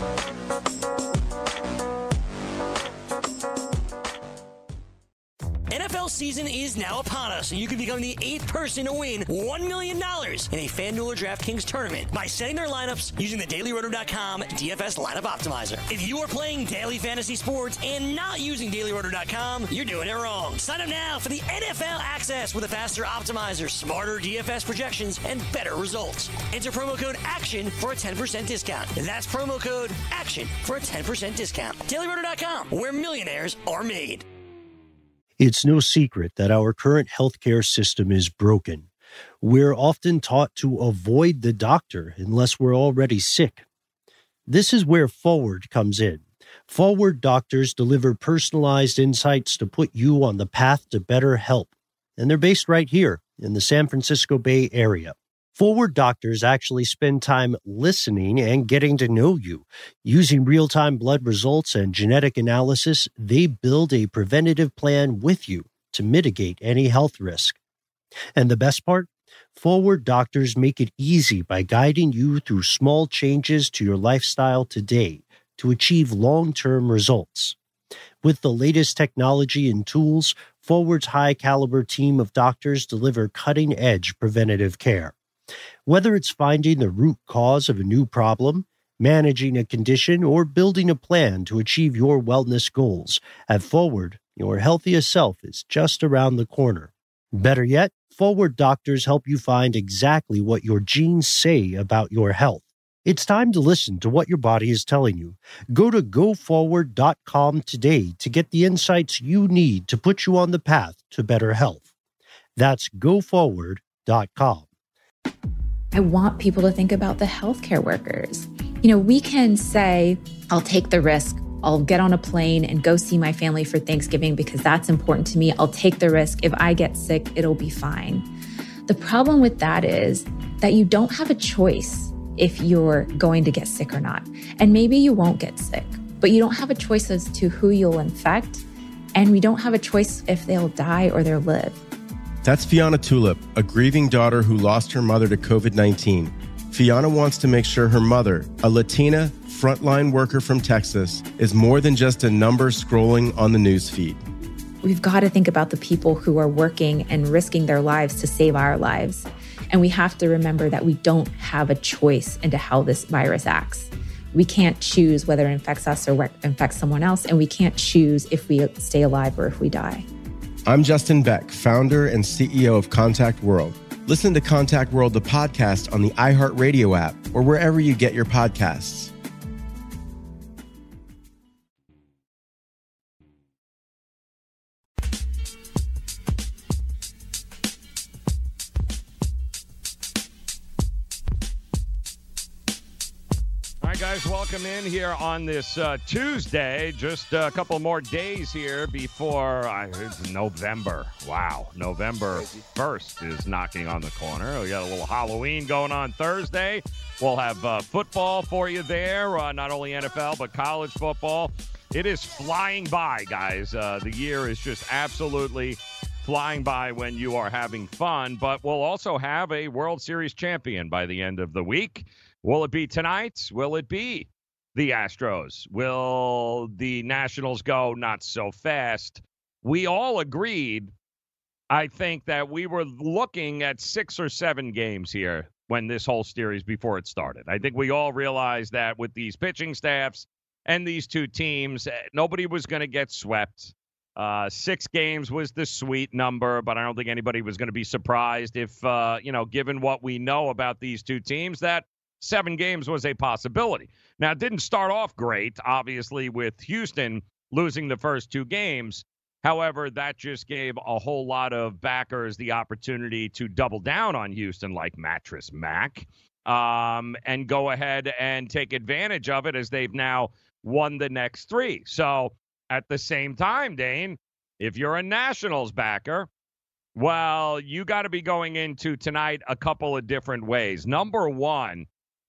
N F L season is now upon us, and you can become the eighth person to win one million dollars in a FanDuel or DraftKings tournament by setting their lineups using the Daily Roto dot com D F S Lineup Optimizer. If you are playing daily fantasy sports and not using Daily Roto dot com, you're doing it wrong. Sign up now for the N F L access with a faster optimizer, smarter D F S projections, and better results. Enter promo code ACTION for a ten percent discount. That's promo code ACTION for a ten percent discount. Daily Roto dot com, where millionaires are made. It's no secret that our current healthcare system is broken. We're often taught to avoid the doctor unless we're already sick. This is where Forward comes in. Forward doctors deliver personalized insights to put you on the path to better health. And they're based right here in the San Francisco Bay Area. Forward doctors actually spend time listening and getting to know you. Using real-time blood results and genetic analysis, they build a preventative plan with you to mitigate any health risk. And the best part? Forward doctors make it easy by guiding you through small changes to your lifestyle today to achieve long-term results. With the latest technology and tools, Forward's high-caliber team of doctors deliver cutting-edge preventative care. Whether it's finding the root cause of a new problem, managing a condition, or building a plan to achieve your wellness goals, at Forward, your healthiest self is just around the corner. Better yet, Forward doctors help you find exactly what your genes say about your health. It's time to listen to what your body is telling you. Go to go forward dot com today to get the insights you need to put you on the path to better health. That's go forward dot com. I want people to think about the healthcare workers. You know, we can say, I'll take the risk. I'll get on a plane and go see my family for Thanksgiving because that's important to me. I'll take the risk. If I get sick, it'll be fine. The problem with that is that you don't have a choice if you're going to get sick or not. And maybe you won't get sick, but you don't have a choice as to who you'll infect. And we don't have a choice if they'll die or they'll live. That's Fiona Tulip, a grieving daughter who lost her mother to covid nineteen. Fiona wants to make sure her mother, a Latina frontline worker from Texas, is more than just a number scrolling on the news feed. We've got to think about the people who are working and risking their lives to save our lives. And we have to remember that we don't have a choice into how this virus acts. We can't choose whether it infects us or infects someone else, and we can't choose if we stay alive or if we die. I'm Justin Beck, founder and C E O of Contact World. Listen to Contact World, the podcast, on the iHeartRadio app or wherever you get your podcasts. All right, guys, welcome in here on this uh, Tuesday. Just a couple more days here before uh, it's November. Wow, November first is knocking on the corner. We got a little Halloween going on Thursday. We'll have uh, football for you there, uh, not only N F L, but college football. It is flying by, guys. Uh, the year is just absolutely flying by when you are having fun, but we'll also have a World Series champion by the end of the week. Will it be tonight? Will it be the Astros? Will the Nationals go not so fast? We all agreed, I think, that we were looking at six or seven games here when this whole series before it started. I think we all realized that with these pitching staffs and these two teams, nobody was going to get swept. Uh, six games was the sweet number, but I don't think anybody was going to be surprised if, uh, you know, given what we know about these two teams, that seven games was a possibility. Now, it didn't start off great, obviously, with Houston losing the first two games. However, that just gave a whole lot of backers the opportunity to double down on Houston, like Mattress Mac, um, and go ahead and take advantage of it as they've now won the next three. So at the same time, Dane, if you're a Nationals backer, well, you got to be going into tonight a couple of different ways. Number one,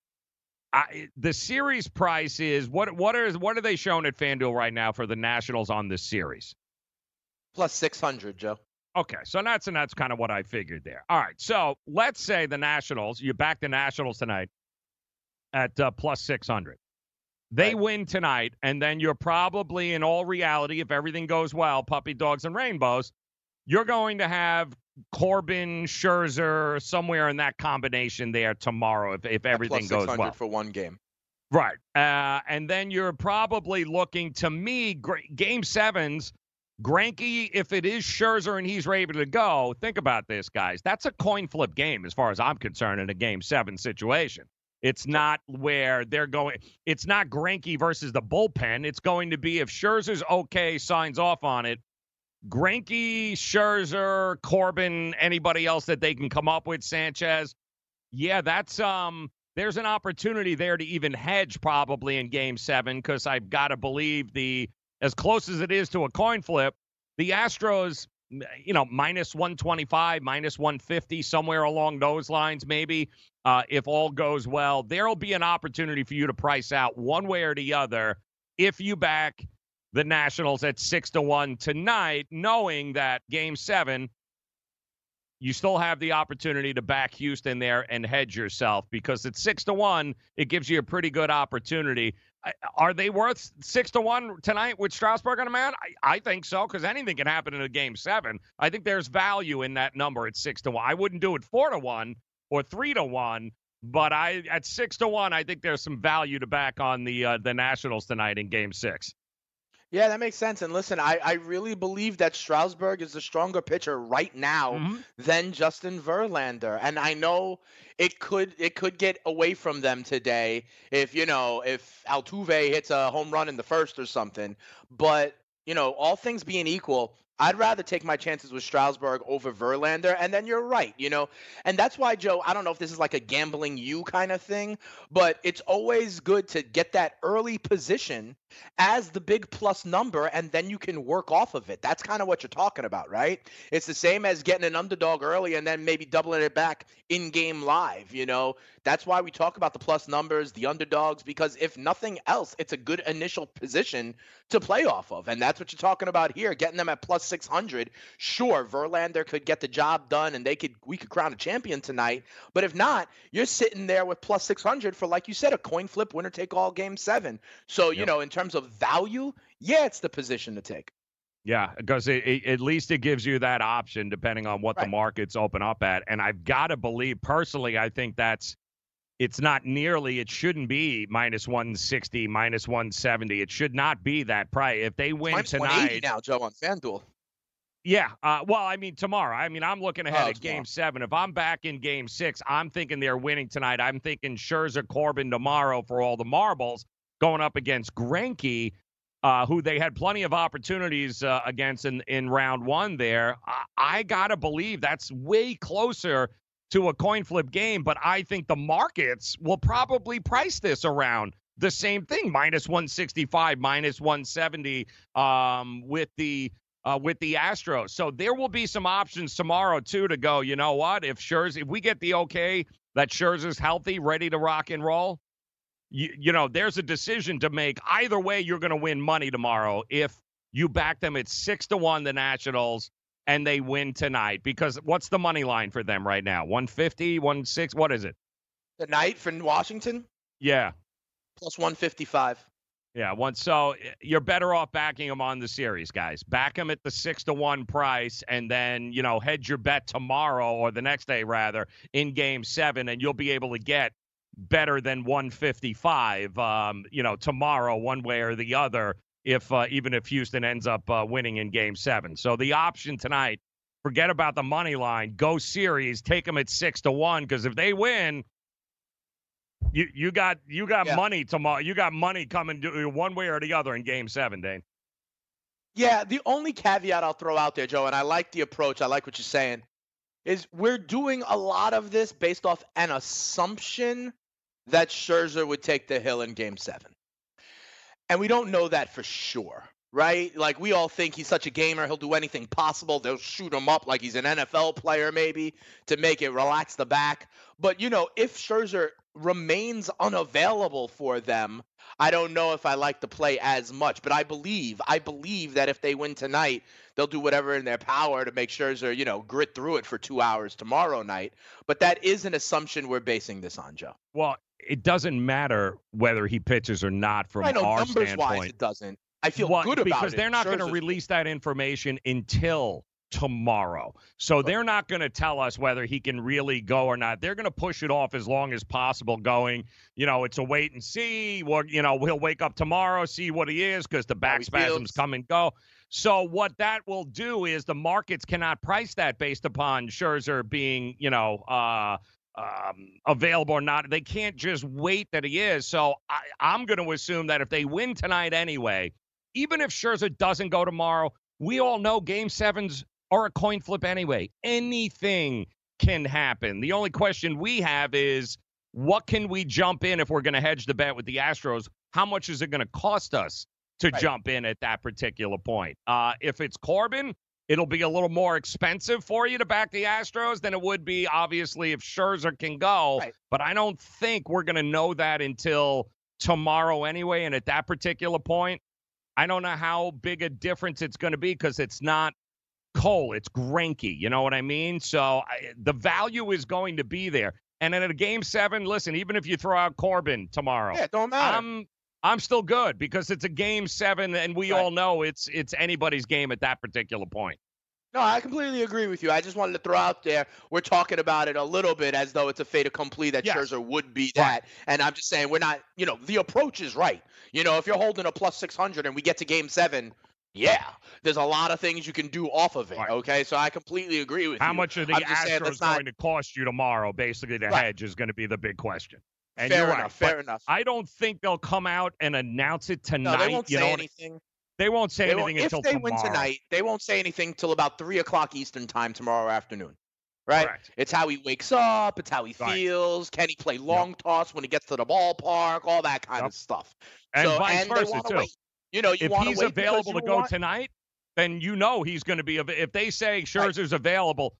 I, the series price is what? What are what are they showing at FanDuel right now for the Nationals on this series? Plus six hundred, Joe. Okay, so that's and that's kind of what I figured there. All right, so let's say the Nationals, you back the Nationals tonight at uh, plus six hundred. They right. win tonight, and then you're probably, in all reality, if everything goes well, puppy dogs and rainbows, you're going to have Corbin, Scherzer, somewhere in that combination there tomorrow if, if everything goes well. For one game. Right. Uh, and then you're probably looking, to me, great, game sevens, Greinke, if it is Scherzer and he's ready to go, think about this, guys. That's a coin flip game as far as I'm concerned in a game seven situation. It's not where they're going. It's not Greinke versus the bullpen. It's going to be if Scherzer's okay, signs off on it, Greinke, Scherzer, Corbin, anybody else that they can come up with, Sanchez. Yeah, that's um. There's an opportunity there to even hedge probably in game seven because I've got to believe the as close as it is to a coin flip, the Astros, you know, minus one twenty-five, minus one fifty, somewhere along those lines, maybe. Uh, if all goes well, there'll be an opportunity for you to price out one way or the other if you back the Nationals at six to one tonight, knowing that game seven, you still have the opportunity to back Houston there and hedge yourself because at six to one, it gives you a pretty good opportunity. Are they worth six to one tonight with Strasburg on a man? I, I think so, because anything can happen in a game seven. I think there's value in that number at six to one. I wouldn't do it four to one or three to one, but I at six to one, I think there's some value to back on the uh, the Nationals tonight in game six. Yeah, that makes sense. And listen, I, I really believe that Strasburg is the stronger pitcher right now mm-hmm. than Justin Verlander. And I know it could it could get away from them today if, you know, if Altuve hits a home run in the first or something. But, you know, all things being equal, I'd rather take my chances with Strasburg over Verlander. And then you're right, you know, and that's why, Joe, I don't know if this is like a gambling you kind of thing, but it's always good to get that early position as the big plus number, and then you can work off of it. That's kind of what you're talking about, right? It's the same as getting an underdog early and then maybe doubling it back in game live, you know. That's why we talk about the plus numbers, the underdogs, because if nothing else, it's a good initial position to play off of. And that's what you're talking about here, getting them at plus six hundred. Sure, Verlander could get the job done and they could we could crown a champion tonight. But if not, you're sitting there with plus six hundred for, like you said, a coin flip winner take all game seven. So, you yep. know, in terms of value, yeah, it's the position to take. Yeah, because it, it, at least it gives you that option depending on what right. the markets open up at. And I've got to believe, personally, I think that's it's not nearly, it shouldn't be minus one sixty, minus one seventy. It should not be that price. If they win minus tonight. one eighty now, Joe, on FanDuel. Yeah. Uh, well, I mean, tomorrow. I mean, I'm looking ahead oh, at game seven. If I'm back in game six, I'm thinking they're winning tonight. I'm thinking Scherzer, Corbin tomorrow for all the marbles going up against Greinke, uh, who they had plenty of opportunities uh, against in, in round one there. I, I got to believe that's way closer to a coin flip game, but I think the markets will probably price this around the same thing, minus one sixty-five, minus one seventy um, with the uh, with the Astros. So there will be some options tomorrow, too, to go, you know what, if Scherzer, if we get the okay that Scherzer's healthy, ready to rock and roll, you, you know, there's a decision to make. Either way, you're going to win money tomorrow if you back them at six to one, the Nationals, and they win tonight. Because what's the money line for them right now? one fifty, one sixty, what is it? Tonight for Washington? Yeah. Plus one fifty-five. Yeah, one. So you're better off backing them on the series, guys. Back them at the six to one price, and then, you know, hedge your bet tomorrow or the next day, rather, in game seven, and you'll be able to get better than one fifty-five, um, you know, tomorrow, one way or the other, if uh, even if Houston ends up uh, winning in game seven. So the option tonight, forget about the money line, go series, take them at six to one, because if they win, you you got you got yeah. money tomorrow. You got money coming to, one way or the other in game seven, Dane. Yeah, the only caveat I'll throw out there, Joe, and I like the approach, I like what you're saying, is we're doing a lot of this based off an assumption that Scherzer would take the hill in game seven. And we don't know that for sure, right? Like, we all think he's such a gamer, he'll do anything possible. They'll shoot him up like he's an N F L player maybe to make it relax the back. But, you know, if Scherzer remains unavailable for them, I don't know if I like the play as much. But I believe, I believe that if they win tonight, they'll do whatever in their power to make Scherzer, you know, grit through it for two hours tomorrow night. But that is an assumption we're basing this on, Joe. Well, it doesn't matter whether he pitches or not from I know, our numbers standpoint. Wise, it doesn't. I feel well, good about because it. Because they're not going to Scherzer's release that information until tomorrow. So they're not going to tell us whether he can really go or not. They're going to push it off as long as possible, going, you know, it's a wait and see. Or, you know, he'll wake up tomorrow, see what he is, because the back spasms come and go. So what that will do is the markets cannot price that based upon Scherzer being, you know, uh, um, available or not. They can't just wait that he is. So I, I'm going to assume that if they win tonight anyway, even if Scherzer doesn't go tomorrow, we all know game sevens are a coin flip anyway. Anything can happen. The only question we have is, what can we jump in if we're going to hedge the bet with the Astros? How much is it going to cost us to right. jump in at that particular point? Uh, if it's Corbin, it'll be a little more expensive for you to back the Astros than it would be, obviously, if Scherzer can go. Right. But I don't think we're going to know that until tomorrow anyway. And at that particular point, I don't know how big a difference it's going to be, because it's not Cole, it's Greinke. You know what I mean? So I, the value is going to be there. And in a game seven, listen, even if you throw out Corbin tomorrow, yeah, it don't matter. I'm I'm still good, because it's a game seven, and we right. all know it's it's anybody's game at that particular point. No, I completely agree with you. I just wanted to throw out there, we're talking about it a little bit as though it's a fait accompli that yes. Scherzer would be that. Right. And I'm just saying, we're not, you know, the approach is right. You know, if you're holding a plus six hundred and we get to game seven, yeah, there's a lot of things you can do off of it, right. okay? So I completely agree with How you. How much are the Astros not... going to cost you tomorrow, basically, to right. hedge is going to be the big question. And fair you're enough, right. fair but enough. I don't think they'll come out and announce it tonight. No, they won't you say know anything. They won't say They anything won't, until if they tomorrow. win tonight, they won't say anything till about three o'clock Eastern time tomorrow afternoon. Right? Correct. It's how he wakes up. It's how he Right. feels. Can he play long toss when he gets to the ballpark? All that kind Yep. of stuff. And so, vice and they versa, wanna too. wait. You know, you If want to he's wait because available you to go want- tonight, then you know he's going to be. av- If they say Scherzer's available,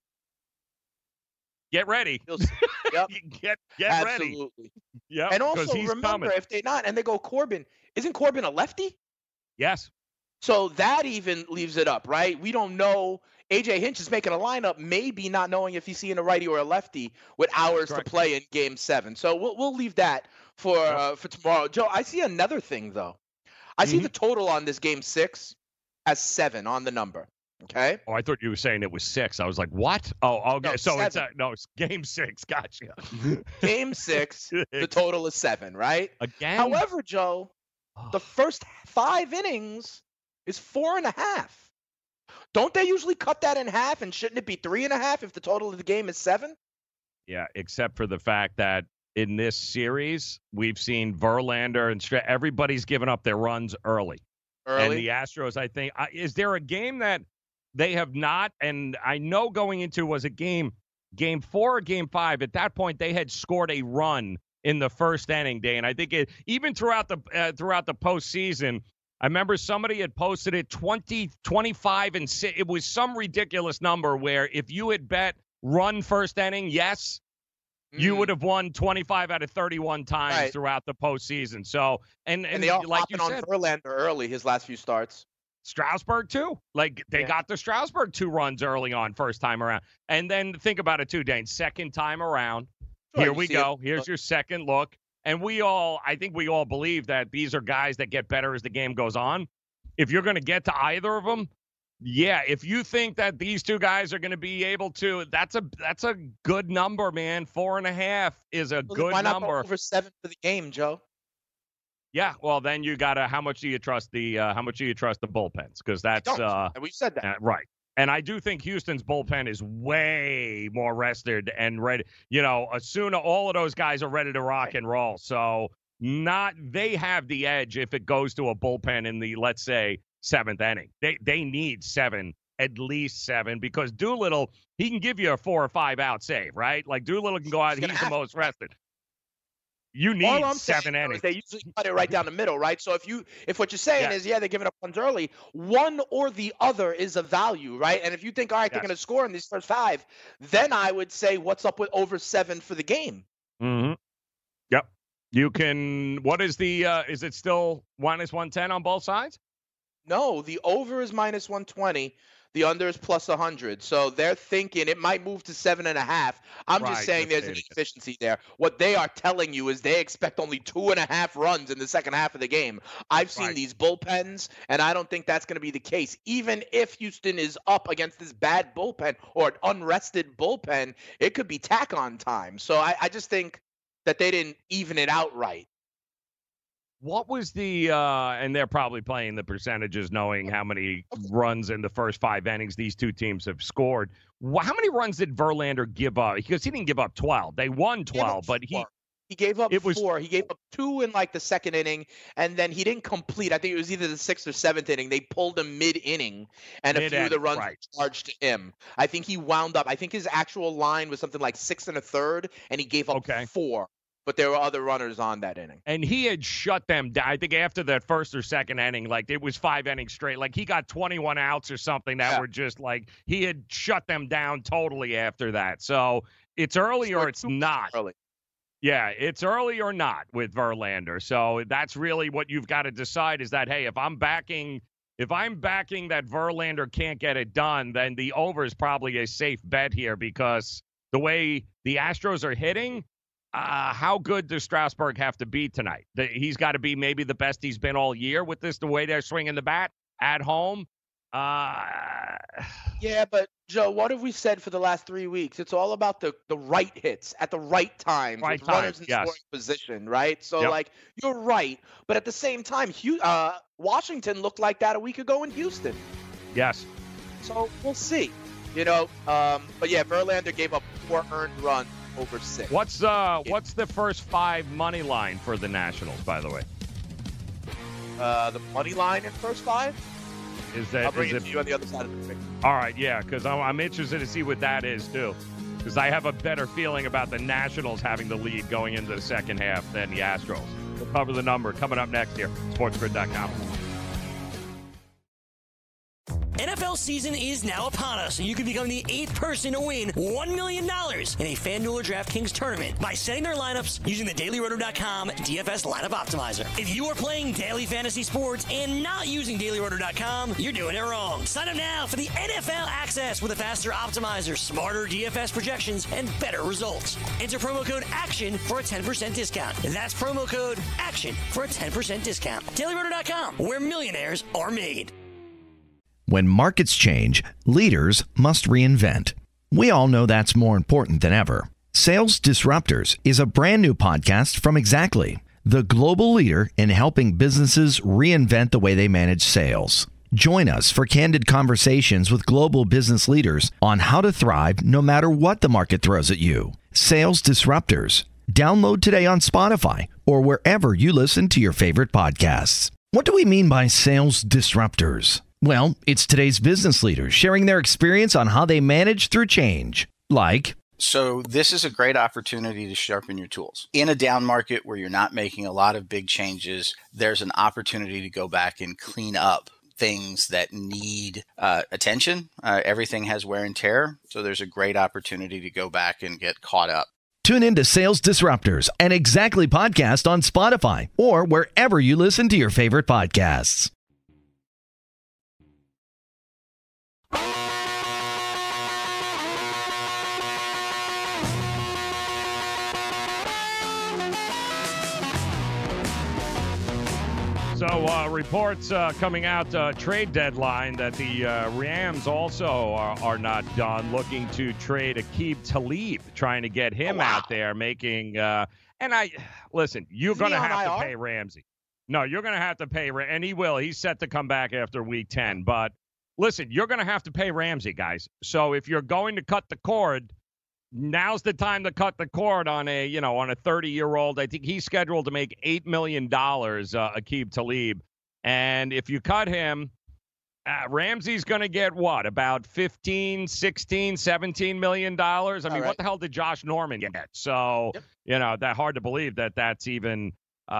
get ready. You'll see. Yep. get get ready. Absolutely. Yeah. And also remember, coming. if they're not, and they go Corbin, isn't Corbin a lefty? Yes. So that even leaves it up, right? We don't know. A J Hinch is making a lineup, maybe not knowing if he's seeing a righty or a lefty with hours Correct. to play in Game Seven. So we'll we'll leave that for uh, for tomorrow. Joe, I see another thing though. I see Mhm. the total on this Game Six as seven on the number. Okay. Oh, I thought you were saying it was six. I was like, what? Oh, okay. No, so it's seven. uh, no, it's game six. Gotcha. Game Six, the total is seven, right? Again. However, Joe, the first five innings is four and a half. Don't they usually cut that in half, and shouldn't it be three and a half if the total of the game is seven? Yeah, except for the fact that in this series, we've seen Verlander and Stra- everybody's given up their runs early. Early. And the Astros, I think, I, is there a game that they have not? And I know going into was a game, game four or game five. At that point, they had scored a run in the first inning, Dane. I think it even throughout the uh, throughout the postseason. I remember somebody had posted it twenty, twenty-five, and six. It was some ridiculous number where if you had bet run first inning, yes, you would have won twenty-five out of thirty-one times Right. throughout the postseason. So, and, and, And they all like you hopping on said, Verlander early his last few starts. Strasburg too. Like they Yeah. got the Strasburg two runs early on first time around. And then think about it too, Dane. Second time around. Sure, Here you we see go. it. Here's your second look. And we all, I think we all believe that these are guys that get better as the game goes on. If you're going to get to either of them, yeah, if you think that these two guys are going to be able to, that's a that's a good number, man. Four and a half is a Well, then good why not go number. over seven for the game, Joe? Yeah, well, then you got to, how much do you trust the, uh, how much do you trust the bullpens? Because that's, don't. uh, And we've said that. uh, right. And I do think Houston's bullpen is way more rested and ready. You know, as soon as all of those guys are ready to rock and roll. So not, they have the edge if it goes to a bullpen in the, let's say, seventh inning. They, they need seven, at least seven, because Doolittle, he can give you a four or five out save, right? Like Doolittle can go out, He's he's, gonna the have most rested. You All need I'm seven saying, though, innings. is they usually cut it right down the middle, right? So if you, if what you're saying Yes. is, yeah, they're giving up runs early, one or the other is a value, right? And if you think, all right, they're Yes. going to score in these first five, then I would say, what's up with over seven for the game? Mm-hmm. Yep. You can, what is the, uh, is it still minus one ten on both sides? No, the over is minus one twenty. The under is plus one hundred. So they're thinking it might move to seven and a half. I'm Right, just saying that's there's an it. inefficiency there. What they are telling you is they expect only two and a half runs in the second half of the game. I've seen Right. these bullpens, and I don't think that's going to be the case. Even if Houston is up against this bad bullpen or an unrested bullpen, it could be tack on time. So I, I just think that they didn't even it out right. What was the, uh, and they're probably playing the percentages knowing how many runs in the first five innings these two teams have scored. Wh- How many runs did Verlander give up? Because he didn't give up twelve. They won twelve, but he, He gave up It was- four. He gave up two in like the second inning, and then he didn't complete. I think it was either the sixth or seventh inning. They pulled him mid-inning, and a few of the Mid-inning, runs right. were charged to him. I think he wound up. I think his actual line was something like six and a third, and he gave up Okay. four. But there were other runners on that inning. and he had shut them down. I think after that first or second inning, like it was five innings straight. Like he got twenty-one outs or something that Yeah. were just like, he had shut them down totally after that. So it's early or Scored it's two not. early. Yeah, it's early or not with Verlander. So that's really what you've got to decide is that, hey, if I'm backing if I'm backing that Verlander can't get it done, then the over is probably a safe bet here because the way the Astros are hitting, uh, how good does Strasburg have to be tonight? The, he's got to be maybe the best he's been all year with this, the way they're swinging the bat at home. Uh, Yeah, but Joe, what have we said for the last three weeks? It's all about the, the right hits at the right times Right with runners times, in yes. scoring position, right? So, Yep. like, you're right. But at the same time, Hu- uh, Washington looked like that a week ago in Houston. yes. So we'll see. You know, um, but yeah, Verlander gave up four earned runs over six. What's uh what's the first five money line for the Nationals, by the way? Uh, the money line in first five? Is that? I'll bring is it it to you on the other side of the ring. All right, yeah, because I'm, I'm interested to see what that is, too. Because I have a better feeling about the Nationals having the lead going into the second half than the Astros. We'll cover the number coming up next here. sports grid dot com. N F L season is now upon us, and you can become the eighth person to win one million dollars in a FanDuel or DraftKings tournament by setting their lineups using the Daily Roto dot com D F S Lineup Optimizer. If you are playing daily fantasy sports and not using Daily Roto dot com, you're doing it wrong. Sign up now for the N F L access with a faster optimizer, smarter D F S projections, and better results. Enter promo code ACTION for a ten percent discount. That's promo code ACTION for a ten percent discount. Daily Roto dot com, where millionaires are made. When markets change, leaders must reinvent. We all know that's more important than ever. Sales Disruptors is a brand new podcast from Exactly, the global leader in helping businesses reinvent the way they manage sales. Join us for candid conversations with global business leaders on how to thrive no matter what the market throws at you. Sales Disruptors. Download today on Spotify or wherever you listen to your favorite podcasts. What do we mean by sales disruptors? Well, it's today's business leaders sharing their experience on how they manage through change. Like, so this is a great opportunity to sharpen your tools. In a down market where you're not making a lot of big changes, there's an opportunity to go back and clean up things that need uh, attention. Uh, everything has wear and tear, so there's a great opportunity to go back and get caught up. Tune in to Sales Disruptors, an Exactly podcast on Spotify or wherever you listen to your favorite podcasts. So uh, reports uh, coming out, uh, trade deadline, that the uh, Rams also are, are not done, looking to trade Aqib Talib, trying to get him oh, wow. out there, making uh, – and I – listen, you're going to have I R? to pay Ramsey. No, you're going to have to pay – and he will. He's set to come back after week ten. But, listen, you're going to have to pay Ramsey, guys. So if you're going to cut the cord – now's the time to cut the cord on a, you know, on a thirty-year-old. I think he's scheduled to make eight million dollars, uh, Aqib Talib. And if you cut him, uh, Ramsey's going to get what, about fifteen, sixteen, seventeen million dollars? I mean, right. What the hell did Josh Norman get? So, yep. you know, that hard to believe that that's even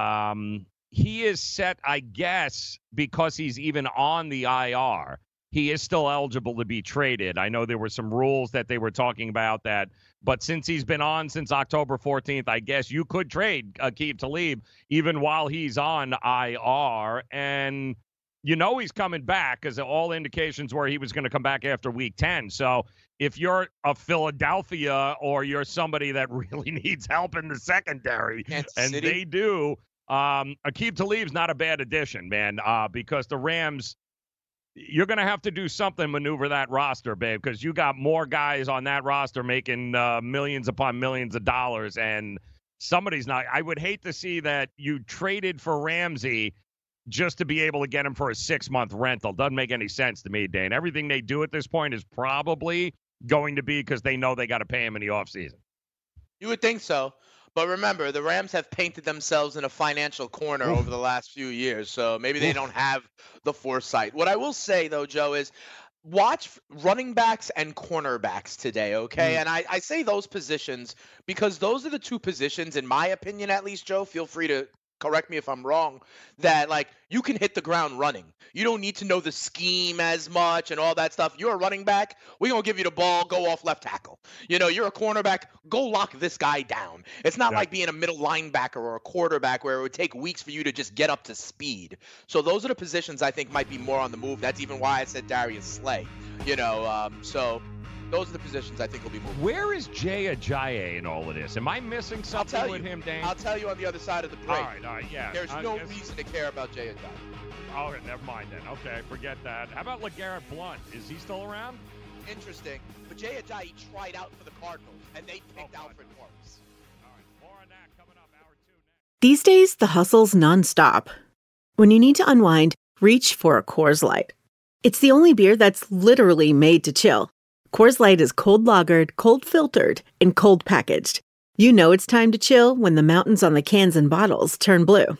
um, he is set, I guess, because he's even on the I R. He is still eligible to be traded. I know there were some rules that they were talking about that, but since he's been on since October fourteenth, I guess you could trade Aqib Talib even while he's on I R. And you know he's coming back because all indications were he was going to come back after week ten. So if you're a Philadelphia or you're somebody that really needs help in the secondary, Kansas and City. They do, um, Aqib Talib's not a bad addition, man, uh, because the Rams – you're going to have to do something, maneuver that roster, babe, because you got more guys on that roster making uh, millions upon millions of dollars, and somebody's not. I would hate to see that you traded for Ramsey just to be able to get him for a six-month rental. Doesn't make any sense to me, Dane. Everything they do at this point is probably going to be because they know they got to pay him in the offseason. You would think so. But remember, the Rams have painted themselves in a financial corner Oof. over the last few years, so maybe they Oof. don't have the foresight. What I will say, though, Joe, is watch running backs and cornerbacks today, okay? Mm. And I, I say those positions because those are the two positions, in my opinion at least, Joe, feel free to correct me if I'm wrong, that, like, you can hit the ground running. You don't need to know the scheme as much and all that stuff. You're a running back, we're going to give you the ball, go off left tackle. You know, you're a cornerback, go lock this guy down. It's not yeah. like being a middle linebacker or a quarterback where it would take weeks for you to just get up to speed. So those are the positions I think might be more on the move. That's even why I said Darius Slay. You know, um, so... those are the positions I think will be moving. Where is Jay Ajayi in all of this? Am I missing something with him, Dane? I'll tell you on the other side of the break. All right, all right, yeah. There's I no guess... reason to care about Jay Ajayi. All right, never mind then. Okay, forget that. How about LeGarrette Blount? Is he still around? Interesting. But Jay Ajayi tried out for the Cardinals, and they picked oh, Alfred Morris. All right, more on that coming up, hour two next. These days, the hustle's nonstop. When you need to unwind, reach for a Coors Light. It's the only beer that's literally made to chill. Coors Light is cold lagered, cold filtered, and cold packaged. You know it's time to chill when the mountains on the cans and bottles turn blue.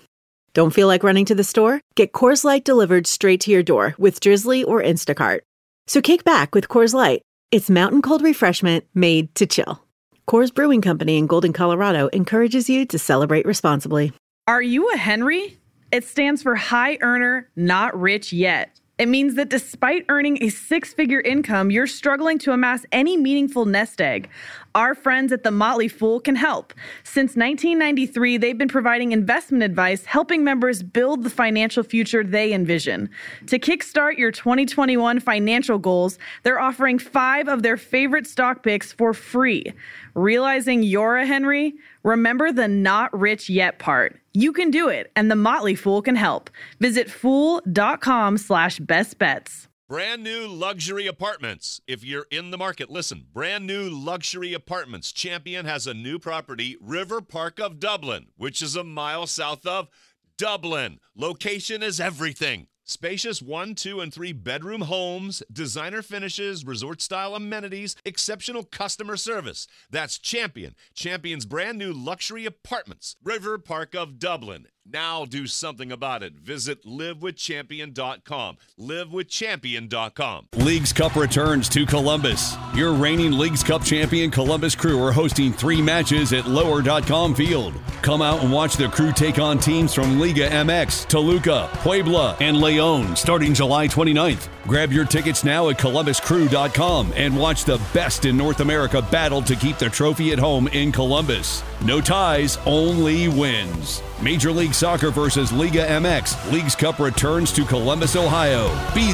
Don't feel like running to the store? Get Coors Light delivered straight to your door with Drizzly or Instacart. So kick back with Coors Light. It's mountain cold refreshment made to chill. Coors Brewing Company in Golden, Colorado encourages you to celebrate responsibly. Are you a Henry? It stands for High Earner, Not Rich Yet. It means that despite earning a six-figure income, you're struggling to amass any meaningful nest egg. Our friends at The Motley Fool can help. Since nineteen ninety-three, they've been providing investment advice, helping members build the financial future they envision. To kickstart your twenty twenty-one financial goals, they're offering five of their favorite stock picks for free. Realizing you're a Henry? Remember the not rich yet part. You can do it, and The Motley Fool can help. Visit fool.com slash best bets. Brand new luxury apartments. If you're in the market, listen. Brand new luxury apartments. Champion has a new property, River Park of Dublin, which is a mile south of Dublin. Location is everything. Spacious one, two, and three bedroom homes, designer finishes, resort-style amenities, exceptional customer service. That's Champion. Champion's brand new luxury apartments, River Park of Dublin. Now do something about it. Visit live with champion dot com. live with champion dot com. Leagues Cup returns to Columbus. Your reigning Leagues Cup champion Columbus Crew are hosting three matches at lower dot com Field. Come out and watch the Crew take on teams from Liga M X, Toluca, Puebla, and León starting July twenty-ninth. Grab your tickets now at columbus crew dot com and watch the best in North America battle to keep the trophy at home in Columbus. No ties, only wins. Major League Soccer versus Liga M X. Leagues Cup returns to Columbus, Ohio. Be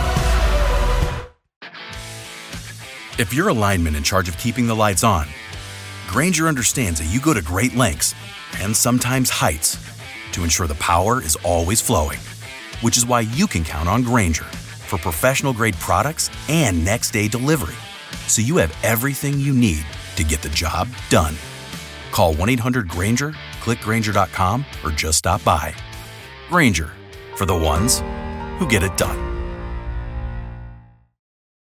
there. If you're a lineman in charge of keeping the lights on, Grainger understands that you go to great lengths and sometimes heights to ensure the power is always flowing, which is why you can count on Grainger for professional-grade products and next-day delivery, so you have everything you need to get the job done. Call one eight hundred Grainger, click Grainger dot com, or just stop by. Grainger, for the ones who get it done.